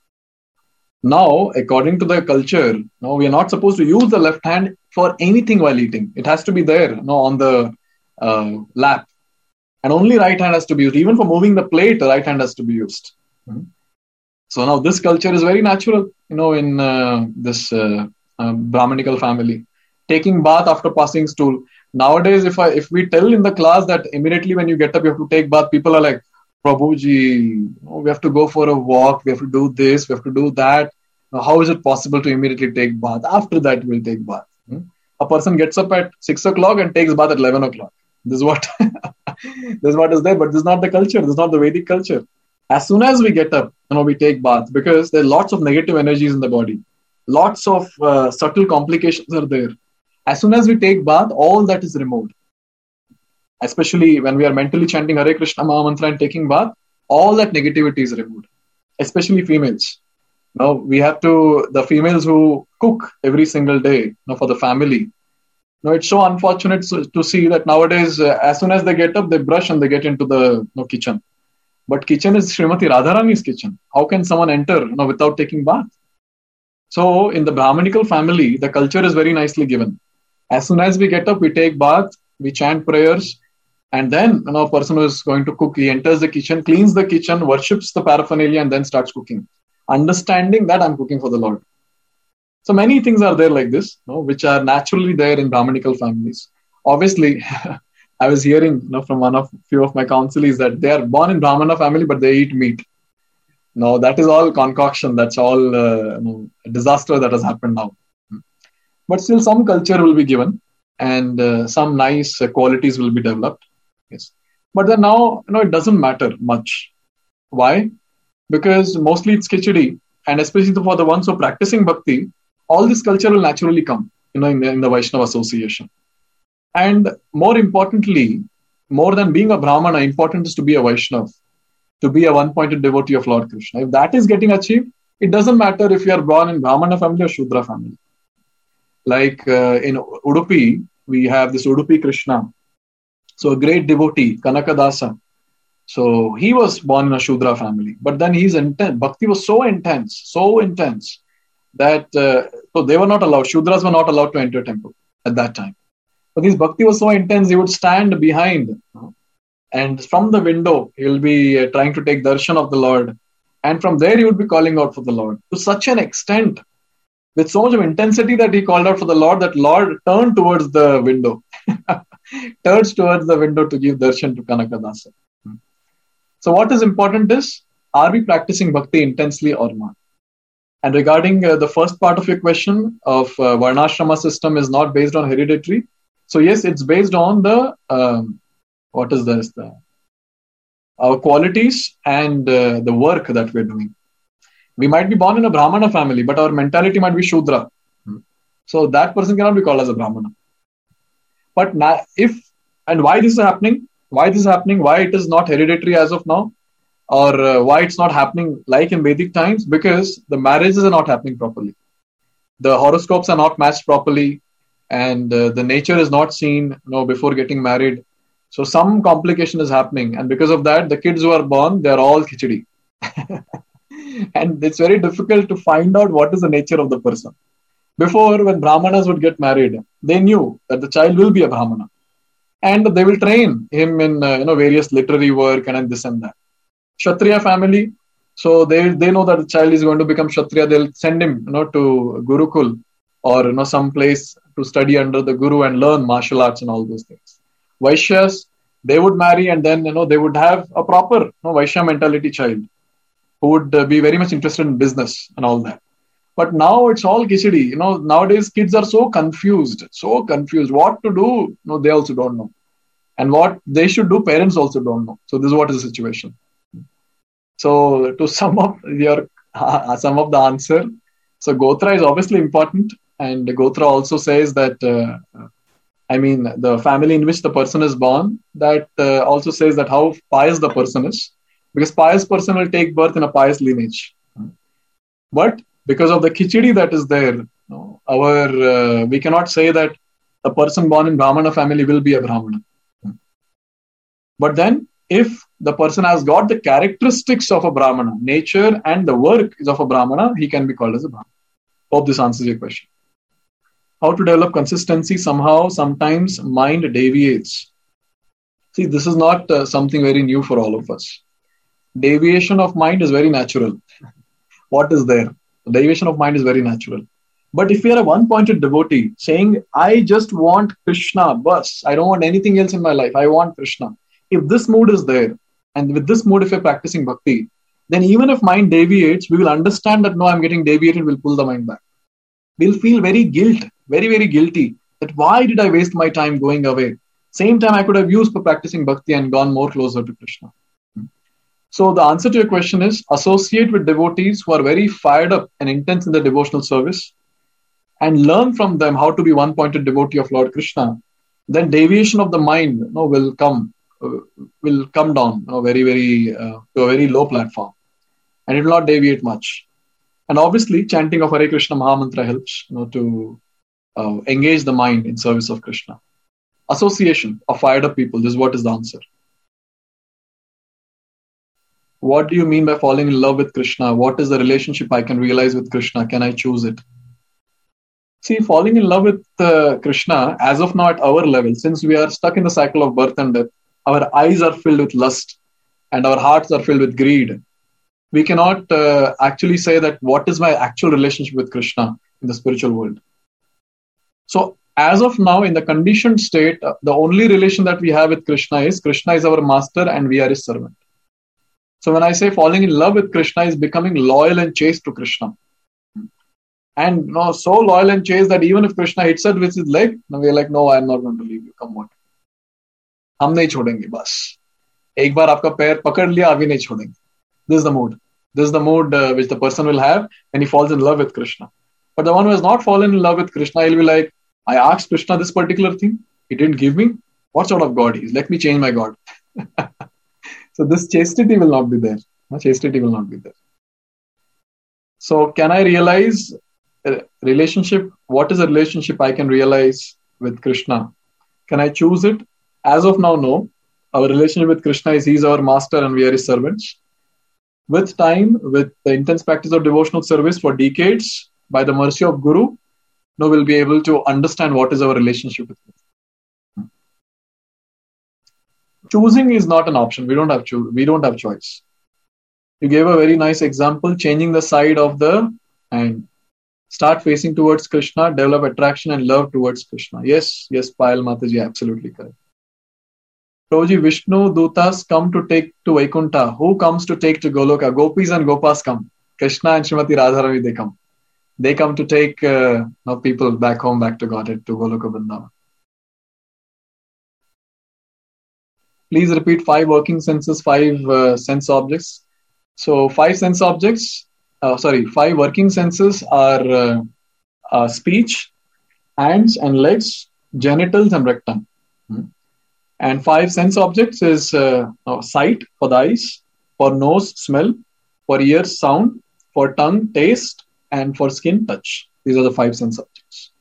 Now, according to the culture, no, we are not supposed to use the left hand for anything while eating. It has to be there, on the lap, and only right hand has to be used. Even for moving the plate, the right hand has to be used. So now this culture is very natural, in this Brahmanical family. Taking bath after passing stool. Nowadays, if we tell in the class that immediately when you get up you have to take bath, people are like, Prabhuji, we have to go for a walk, we have to do this, we have to do that. Now, how is it possible to immediately take bath? After that, we'll take bath. A person gets up at 6 o'clock and takes bath at 11 o'clock. This is what this is what is there, but this is not the culture. This is not the Vedic culture. As soon as we get up, we take bath because there are lots of negative energies in the body. Lots of subtle complications are there. As soon as we take bath, all that is removed. Especially when we are mentally chanting Hare Krishna Maha Mantra and taking bath, all that negativity is removed. Especially females. Now we have the females who cook every single day, for the family. Now it's so unfortunate to see that nowadays, as soon as they get up, they brush and they get into the kitchen. But kitchen is Srimati Radharani's kitchen. How can someone enter without taking bath? So in the Brahmanical family, the culture is very nicely given. As soon as we get up, we take bath, we chant prayers, and then a person who is going to cook, he enters the kitchen, cleans the kitchen, worships the paraphernalia, and then starts cooking. Understanding that I'm cooking for the Lord. So many things are there like this, which are naturally there in Brahmanical families. Obviously, I was hearing from few of my counselees that they are born in Brahmana family, but they eat meat. No, that is all concoction. That's all a disaster that has happened now. But still, some culture will be given, and some nice qualities will be developed. Yes, but then now, it doesn't matter much. Why? Because mostly it's khichdi, and especially for the ones who are practicing bhakti, all this culture will naturally come, in the Vaishnava association. And more importantly, more than being a Brahmana, important is to be a Vaishnava, to be a one-pointed devotee of Lord Krishna. If that is getting achieved, it doesn't matter if you are born in Brahmana family or Shudra family. Like in Udupi, we have this Udupi Krishna. So a great devotee, Kanakadasa. So he was born in a Shudra family. But then his bhakti was so intense that so they were not allowed. Shudras were not allowed to enter temple at that time. But his bhakti was so intense, he would stand behind. And from the window, he will be trying to take darshan of the Lord. And from there, he would be calling out for the Lord. To such an extent, with so much of intensity that he called out for the Lord, that Lord turned towards the window. Turns towards the window to give darshan to Kanakadasa. So what is important is, are we practicing bhakti intensely or not? And regarding the first part of your question of Varnashrama system is not based on hereditary. So yes, it's based on the our qualities and the work that we're doing. We might be born in a Brahmana family, but our mentality might be Shudra. So that person cannot be called as a Brahmana. But now, why this is happening? Why it is not hereditary as of now? Or why it's not happening like in Vedic times? Because the marriages are not happening properly. The horoscopes are not matched properly. And the nature is not seen before getting married. So some complication is happening. And because of that, the kids who are born, they're all khichdi. And it's very difficult to find out what is the nature of the person. Before, when Brahmanas would get married, they knew that the child will be a Brahmana. And they will train him in various literary work and this and that. Kshatriya family, so they know that the child is going to become Kshatriya. They'll send him to Gurukul or some place to study under the Guru and learn martial arts and all those things. Vaishyas, they would marry and then they would have a proper Vaishya mentality child who would be very much interested in business and all that. But now it's all khichdi. Nowadays kids are so confused. What to do? They also don't know. And what they should do, parents also don't know. So this is what is the situation. So to sum up the answer, so Gotra is obviously important. And Gotra also says that, the family in which the person is born, that also says that how pious the person is. Because pious person will take birth in a pious lineage. But because of the khichdi that is there, we cannot say that A person born in Brahmana family will be a Brahmana. But then, if the person has got the characteristics of a Brahmana, nature and the work is of a Brahmana, he can be called as a Brahmana. Hope this answers your question. How to develop consistency? Somehow, sometimes mind deviates. See, this is not something very new for all of us. Deviation of mind is very natural. What is there? Deviation of mind is very natural. But if you are a one-pointed devotee saying, I just want Krishna, bus, I don't want anything else in my life, I want Krishna. If this mood is there, and with this mood, if you're practicing bhakti, then even if mind deviates, we will understand that no, I'm getting deviated, we'll pull the mind back. We'll feel very very guilty that why did I waste my time going away? Same time I could have used for practicing bhakti and gone more closer to Krishna. So the answer to your question is associate with devotees who are very fired up and intense in the devotional service and learn from them how to be one-pointed devotee of Lord Krishna. Then deviation of the mind will come down very to a very low platform, and it will not deviate much. And obviously, chanting of Hare Krishna Mahamantra helps to engage the mind in service of Krishna. Association of fired up people. This is what is the answer. What do you mean by falling in love with Krishna? What is the relationship I can realize with Krishna? Can I choose it? See, falling in love with Krishna, as of now at our level, since we are stuck in the cycle of birth and death, our eyes are filled with lust and our hearts are filled with greed. We cannot actually say that what is my actual relationship with Krishna in the spiritual world. So, as of now, in the conditioned state, the only relation that we have with Krishna is our master and we are his servant. So when I say falling in love with Krishna is becoming loyal and chaste to Krishna. And so loyal and chaste that even if Krishna hits us with his leg, we're like, no, I'm not going to leave you. Come on. हम नहीं छोड़ेंगे बस. एक बार आपका पैर पकड़ लिया, अभी नहीं छोड़ेंगे. This is the mood. This is the mood which the person will have when he falls in love with Krishna. But the one who has not fallen in love with Krishna, he'll be like, I asked Krishna this particular thing. He didn't give me. What sort of God he is? Let me change my God. So this chastity will not be there. Chastity will not be there. So can I realize a relationship? What is a relationship I can realize with Krishna? Can I choose it? As of now, no. Our relationship with Krishna is He's our master and we are His servants. With time, with the intense practice of devotional service for decades, by the mercy of Guru, we'll be able to understand what is our relationship with Him. Choosing is not an option. We don't have choice. You gave a very nice example, changing the side of the hand. Start facing towards Krishna, develop attraction and love towards Krishna. Yes, Payal Mataji, absolutely correct. Prabhuji, Vishnu Dutas come to take to Vaikuntha. Who comes to take to Goloka? Gopis and Gopas come. Krishna and Srimati Radharani, they come. They come to take people back home, back to Godhead, to Goloka Vrindavan. Please repeat 5 working senses, 5 sense objects. So 5 sense objects, 5 working senses are speech, hands and legs, genitals and rectum. And 5 sense objects is sight for the eyes, for nose, smell, for ears, sound, for tongue, taste, and for skin, touch. These are the 5 sense objects.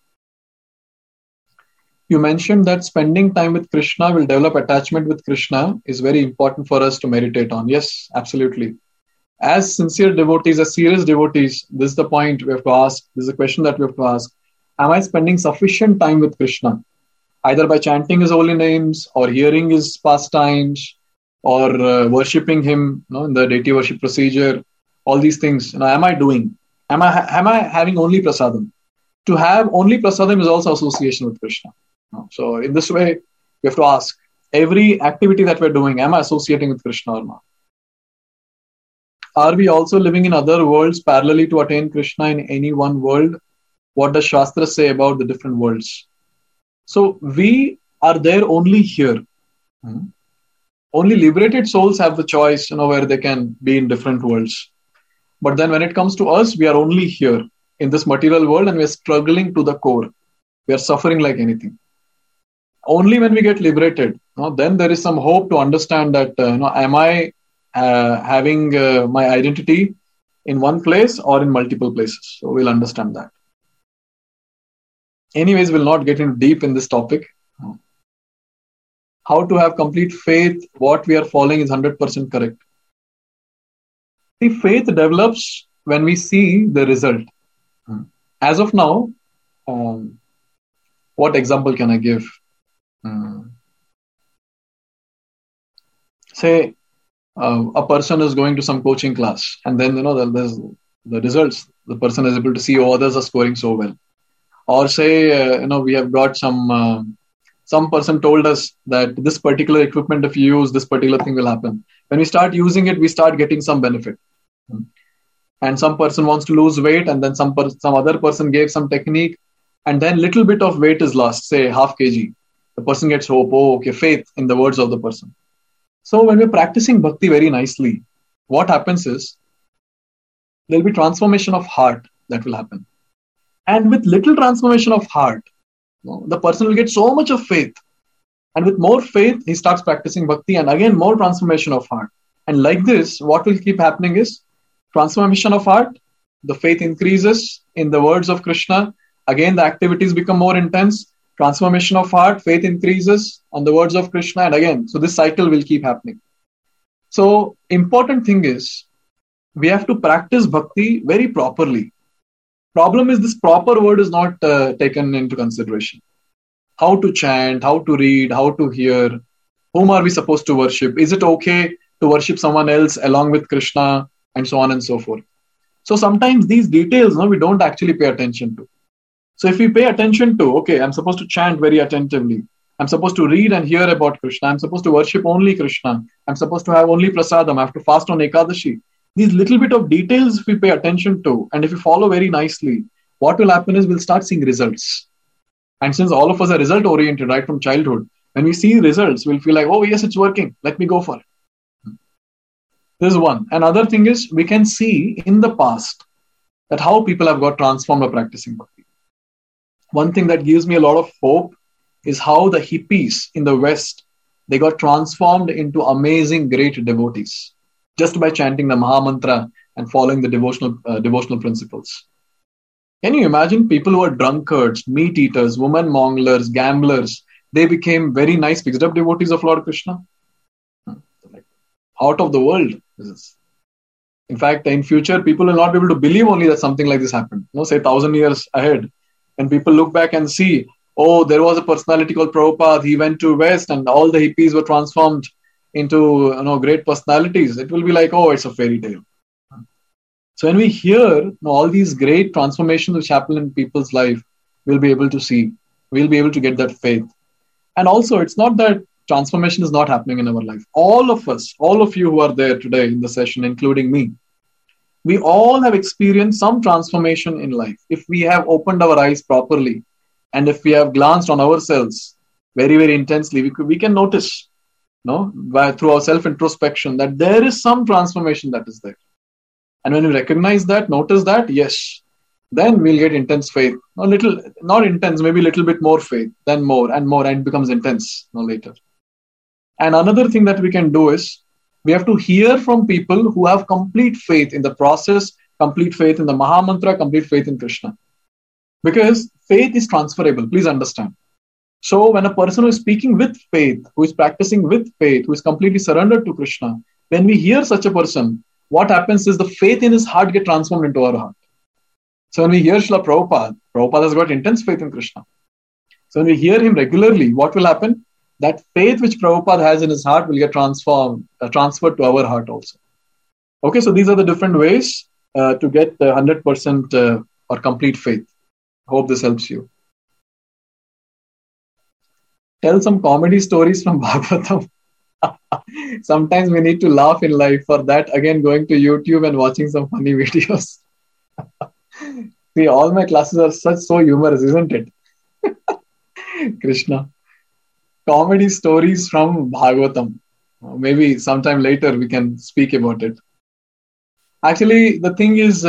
You mentioned that spending time with Krishna will develop attachment with Krishna is very important for us to meditate on. Yes, absolutely. As sincere devotees, as serious devotees, this is the point we have to ask. This is a question that we have to ask. Am I spending sufficient time with Krishna? Either by chanting His holy names or hearing His pastimes or worshipping Him in the deity worship procedure. All these things, am I doing? Am I having only prasadam? To have only prasadam is also association with Krishna. So in this way, we have to ask, every activity that we're doing, am I associating with Krishna or not? Are we also living in other worlds parallelly to attain Krishna in any one world? What does Shastra say about the different worlds? So we are there only here. Only liberated souls have the choice, where they can be in different worlds. But then when it comes to us, we are only here in this material world and we are struggling to the core. We are suffering like anything. Only when we get liberated, then there is some hope to understand that, am I having my identity in one place or in multiple places? So we'll understand that. Anyways, we'll not get into deep in this topic. How to have complete faith, what we are following is 100% correct. The faith develops when we see the result. As of now, what example can I give? Say a person is going to some coaching class, and then there's the results. The person is able to see, oh, others are scoring so well. Or say we have got some person told us that this particular equipment, if you use, this particular thing will happen. When we start using it, we start getting some benefit. And some person wants to lose weight, and then some other person gave some technique, and then little bit of weight is lost, say half kg. The person gets hope, oh, okay, faith in the words of the person. So when we're practicing bhakti very nicely, what happens is there'll be transformation of heart that will happen. And with little transformation of heart, the person will get so much of faith. And with more faith, he starts practicing bhakti, and again, more transformation of heart. And like this, what will keep happening is transformation of heart, the faith increases in the words of Krishna. Again, the activities become more intense. Transformation of heart, faith increases on the words of Krishna. And again, so this cycle will keep happening. So important thing is, we have to practice bhakti very properly. Problem is this proper word is not taken into consideration. How to chant, how to read, how to hear, whom are we supposed to worship? Is it okay to worship someone else along with Krishna, and so on and so forth? So sometimes these details, we don't actually pay attention to. So if we pay attention to, okay, I'm supposed to chant very attentively. I'm supposed to read and hear about Krishna. I'm supposed to worship only Krishna. I'm supposed to have only prasadam. I have to fast on Ekadashi. These little bit of details, if we pay attention to, and if we follow very nicely, what will happen is we'll start seeing results. And since all of us are result oriented right from childhood, when we see results, we'll feel like, oh, yes, it's working. Let me go for it. This is one. Another thing is we can see in the past that how people have got transformed by practicing bhakti. One thing that gives me a lot of hope is how the hippies in the West, they got transformed into amazing, great devotees just by chanting the Maha Mantra and following the devotional principles. Can you imagine people who are drunkards, meat eaters, woman monglers, gamblers, they became very nice, fixed up devotees of Lord Krishna? Out of the world. In fact, in future, people will not be able to believe only that something like this happened. Say 1,000 years ahead, when people look back and see, oh, there was a personality called Prabhupada, he went to West and all the hippies were transformed into great personalities. It will be like, oh, it's a fairy tale. So when we hear all these great transformations which happen in people's life, we'll be able to see, we'll be able to get that faith. And also, it's not that transformation is not happening in our life. All of us, all of you who are there today in the session, including me, we all have experienced some transformation in life. If we have opened our eyes properly, and if we have glanced on ourselves very, very intensely, we can notice, through our self-introspection, that there is some transformation that is there. And when we recognize that, notice that, yes, then we'll get intense faith. Not intense, maybe a little bit more faith, then more, and it becomes intense later. And another thing that we can do is, we have to hear from people who have complete faith in the process, complete faith in the Maha Mantra, complete faith in Krishna. Because faith is transferable, please understand. So when a person who is speaking with faith, who is practicing with faith, who is completely surrendered to Krishna, when we hear such a person, what happens is the faith in his heart gets transformed into our heart. So when we hear Srila Prabhupada has got intense faith in Krishna. So when we hear him regularly, what will happen? That faith which Prabhupada has in his heart will get transferred to our heart also. Okay, so these are the different ways to get 100% or complete faith. Hope this helps you. Tell some comedy stories from Bhagavatam. Sometimes we need to laugh in life. For that, again, going to YouTube and watching some funny videos. See, all my classes are so humorous, isn't it? Krishna. Comedy stories from Bhagavatam. Maybe sometime later we can speak about it. Actually, the thing is,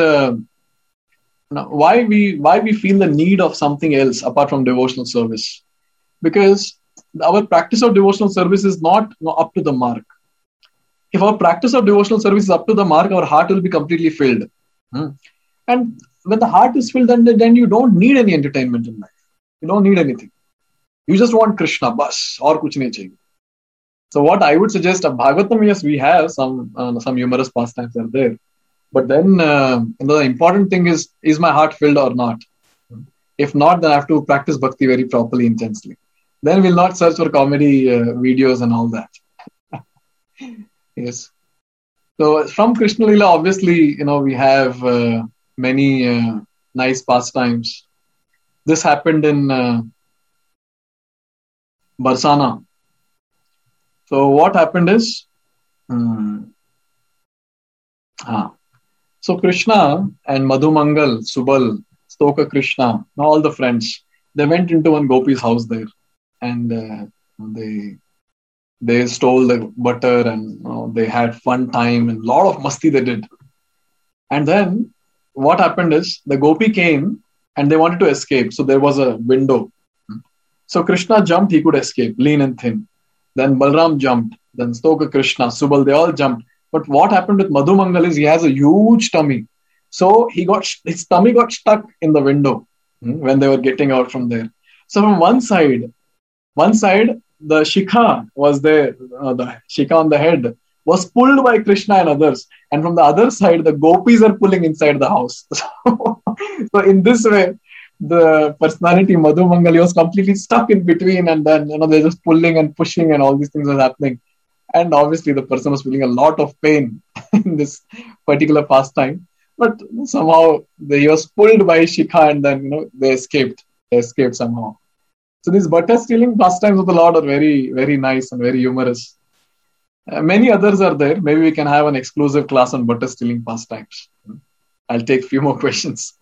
why we feel the need of something else apart from devotional service? Because our practice of devotional service is not up to the mark. If our practice of devotional service is up to the mark, our heart will be completely filled. And when the heart is filled, then you don't need any entertainment in life. You don't need anything. You just want Krishna, bas, or kuch nahi chahiye. So what I would suggest, Bhagavatam, yes, we have some humorous pastimes are there. But then the important thing is my heart filled or not? If not, then I have to practice bhakti very properly, intensely. Then we'll not search for comedy videos and all that. Yes. So from Krishna Lila, obviously, we have many nice pastimes. This happened in Barsana. So what happened is, so Krishna and Madhumangal, Subal, Stoka Krishna, all the friends, they went into one gopi's house there, and they stole the butter, and they had fun time, and a lot of masti they did. And then what happened is the gopi came and they wanted to escape. So there was a window. So Krishna jumped, he could escape, lean and thin. Then Balram jumped. Then Stoka Krishna, Subal, they all jumped. But what happened with Madhumangal is he has a huge tummy. So his tummy got stuck in the window when they were getting out from there. So from one side, the Shikha was there, the Shikha on the head was pulled by Krishna and others. And from the other side, the gopis are pulling inside the house. So in this way, the personality Madhumangal was completely stuck in between, and then they're just pulling and pushing and all these things were happening. And obviously the person was feeling a lot of pain in this particular pastime. But somehow he was pulled by Shikha, and then they escaped. They escaped somehow. So these butter stealing pastimes of the Lord are very, very nice and very humorous. Many others are there. Maybe we can have an exclusive class on butter stealing pastimes. I'll take a few more questions.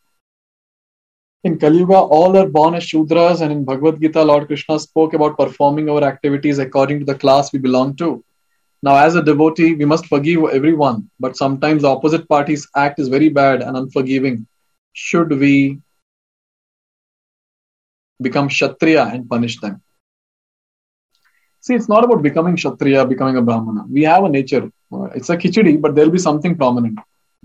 In Kali Yuga, all are born as Shudras, and in Bhagavad Gita, Lord Krishna spoke about performing our activities according to the class we belong to. Now, as a devotee, we must forgive everyone, but sometimes the opposite party's act is very bad and unforgiving. Should we become Kshatriya and punish them? See, it's not about becoming Kshatriya, becoming a Brahmana. We have a nature. It's a khichdi, but there'll be something prominent.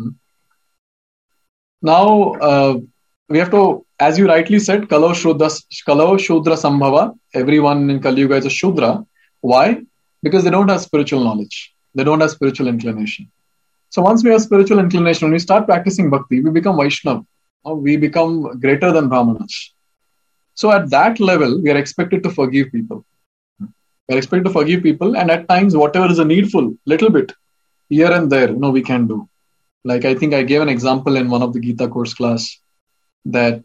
Now, we have to, as you rightly said, Kalo Shudra Sambhava. Everyone in Kali Yuga is a Shudra. Why? Because they don't have spiritual knowledge. They don't have spiritual inclination. So once we have spiritual inclination, when we start practicing bhakti, we become Vaishnava. We become greater than Brahmanas. So at that level, we are expected to forgive people. We are expected to forgive people, and at times, whatever is a needful, little bit, here and there, we can do. Like I think I gave an example in one of the Gita course class that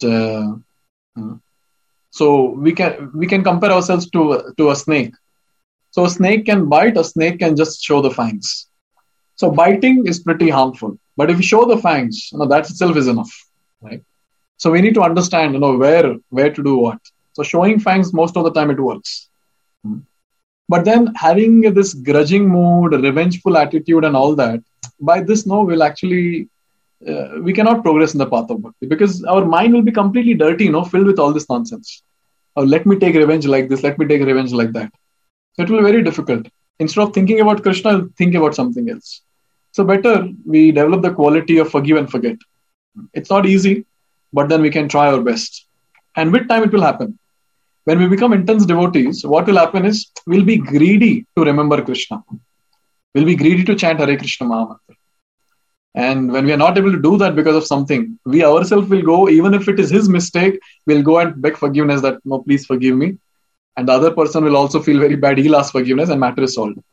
so we can compare ourselves to a snake. So a snake can bite, a snake can just show the fangs. So biting is pretty harmful, but if you show the fangs, that itself is enough, right? So we need to understand, where to do what. So showing fangs, most of the time it works. But then having this grudging mood, revengeful attitude and all that, by this, we'll actually, we cannot progress in the path of bhakti because our mind will be completely dirty, filled with all this nonsense. Let me take revenge like this, let me take revenge like that. So it will be very difficult. Instead of thinking about Krishna, think about something else. So better we develop the quality of forgive and forget. It's not easy, but then we can try our best. And with time, it will happen. When we become intense devotees, what will happen is we'll be greedy to remember Krishna. We'll be greedy to chant Hare Krishna Mahamantra. And when we are not able to do that because of something, we ourselves will go, even if it is his mistake, we'll go and beg forgiveness that, no, please forgive me. And the other person will also feel very bad. He'll ask forgiveness and matter is solved.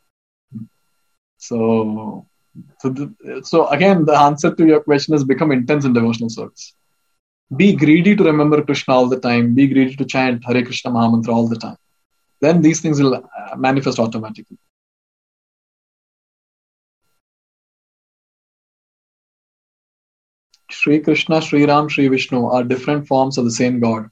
So again, the answer to your question is become intense in devotional service. Be greedy to remember Krishna all the time. Be greedy to chant Hare Krishna Mahamantra all the time. Then these things will manifest automatically. Sri Krishna, Sri Ram, Sri Vishnu are different forms of the same God.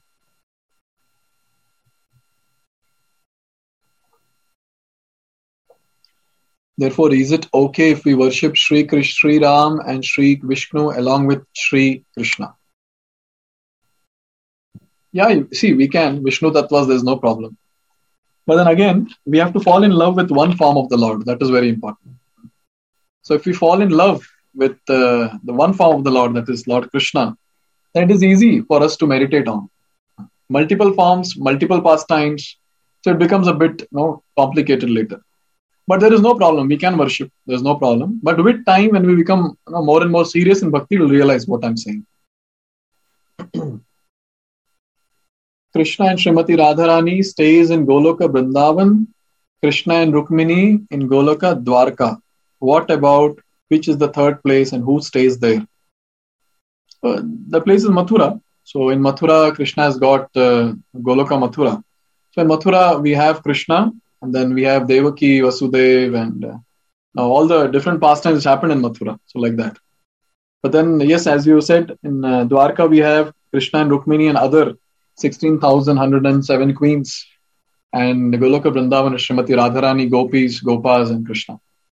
Therefore, is it okay if we worship Sri Krishna, Sri Ram and Sri Vishnu along with Sri Krishna? Yeah, see, we can. Vishnu Tattvas, there's no problem. But then again, we have to fall in love with one form of the Lord. That is very important. So if we fall in love with the one form of the Lord, that is Lord Krishna, then it is easy for us to meditate on. multiple forms, multiple pastimes. So it becomes a bit complicated later. But there is no problem. We can worship. There's no problem. But with time, when we become more and more serious in bhakti, we'll realize what I'm saying. Krishna and Srimati Radharani stays in Goloka Vrindavan. Krishna and Rukmini in Goloka Dwarka. What about which is the third place and who stays there? The place is Mathura. So in Mathura, Krishna has got Goloka Mathura. So in Mathura, we have Krishna, and then we have Devaki, Vasudev, and now all the different pastimes which happen in Mathura. So like that. But then, yes, as you said, in Dwarka, we have Krishna and Rukmini and other 16,107 queens. And Goloka Vrindavan is Srimati Radharani, Gopis, Gopas, and Krishna.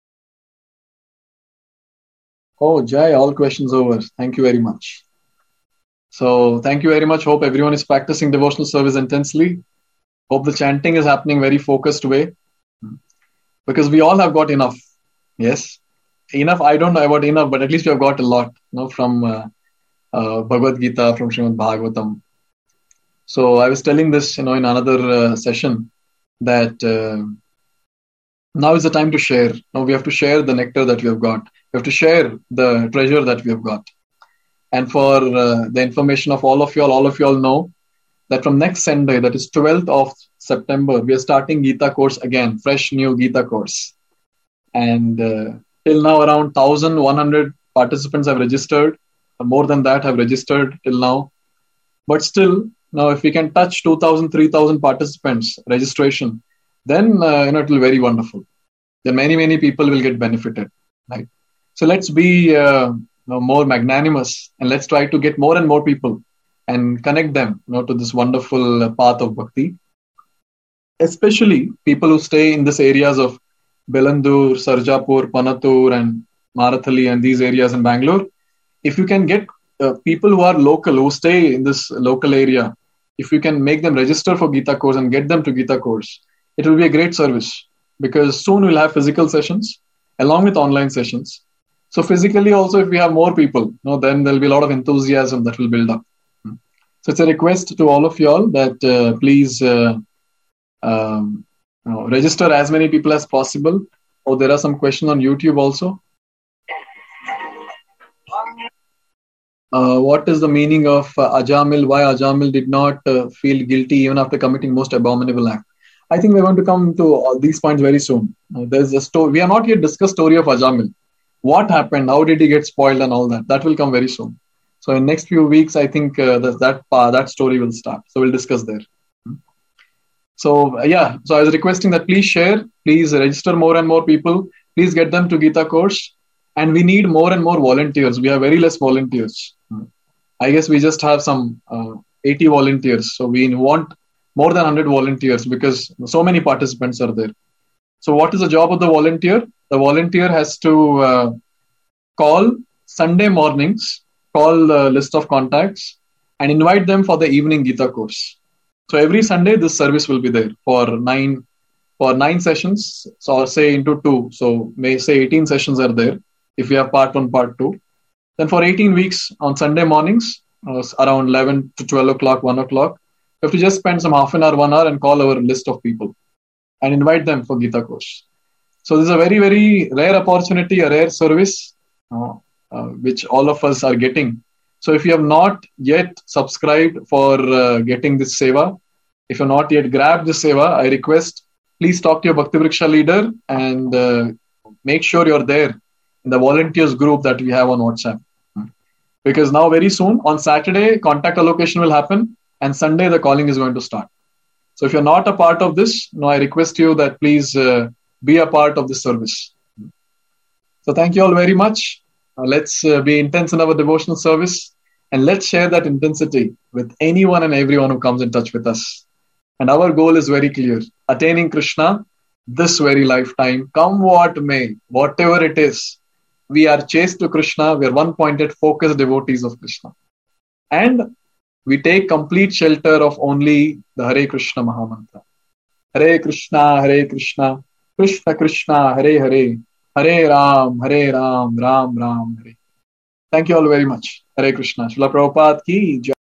Oh, Jai, all questions over. Thank you very much. So, thank you very much. Hope everyone is practicing devotional service intensely. Hope the chanting is happening very focused way. Because we all have got enough. Yes. Enough, I don't know about enough, but at least we have got a lot from Bhagavad Gita, from Srimad Bhagavatam. So I was telling this, in another session that now is the time to share. Now we have to share the nectar that we have got. We have to share the treasure that we have got. And for the information of all of you all know that from next Sunday, that is 12th of September, we are starting Gita course again, fresh new Gita course. And till now around 1,100 participants have registered. More than that have registered till now. But still, now if we can touch 2,000, 3,000 participants registration, then it will be very wonderful. Then many people will get benefited. Right? So let's be more magnanimous, and let's try to get more and more people and connect them to this wonderful path of bhakti. Especially people who stay in these areas of Belandur, Sarjapur, Panatur, and Marathali, and these areas in Bangalore. If you can get people who are local, who stay in this local area, if you can make them register for Gita course and get them to Gita course, it will be a great service, because soon we'll have physical sessions along with online sessions. So physically also, if we have more people, then there'll be a lot of enthusiasm that will build up. So it's a request to all of y'all that please register as many people as possible. Oh, there are some questions on YouTube also. What is the meaning of Ajamil? Why Ajamil did not feel guilty even after committing most abominable act? I think we're going to come to all these points very soon. There's a story. We have not yet discussed story of Ajamil. What happened? How did he get spoiled and all that? That will come very soon. So in next few weeks, I think that story will start. So we'll discuss there. So so I was requesting that please share, please register more and more people. Please get them to Gita course. And we need more and more volunteers. We have very less volunteers. I guess we just have some 80 volunteers. So we want more than 100 volunteers because so many participants are there. So what is the job of the volunteer? The volunteer has to call Sunday mornings, call the list of contacts, and invite them for the evening Gita course. So every Sunday, this service will be there for nine sessions. So say into 2. So may say 18 sessions are there. If we have part 1, part 2. Then for 18 weeks on Sunday mornings, around 11 to 12 o'clock, 1 o'clock, we have to just spend some half an hour, 1 hour and call our list of people and invite them for Gita course. So this is a very, very rare opportunity, a rare service, which all of us are getting. So if you have not yet subscribed for getting this seva, if you have not yet grabbed this seva, I request, please talk to your Bhakti Vriksha leader and make sure you're there in the volunteers group that we have on WhatsApp. Because now very soon, on Saturday, contact allocation will happen and Sunday the calling is going to start. So if you're not a part of this, I request you that please be a part of this service. So thank you all very much. Let's be intense in our devotional service and let's share that intensity with anyone and everyone who comes in touch with us. And our goal is very clear, attaining Krishna this very lifetime, come what may, whatever it is. We are chaste to Krishna. We are one-pointed, focused devotees of Krishna. And we take complete shelter of only the Hare Krishna Mahamantra. Hare Krishna, Krishna Krishna, Hare Hare, Hare Ram, Ram Ram, Hare. Thank you all very much. Hare Krishna. Srila Prabhupada ki Jai.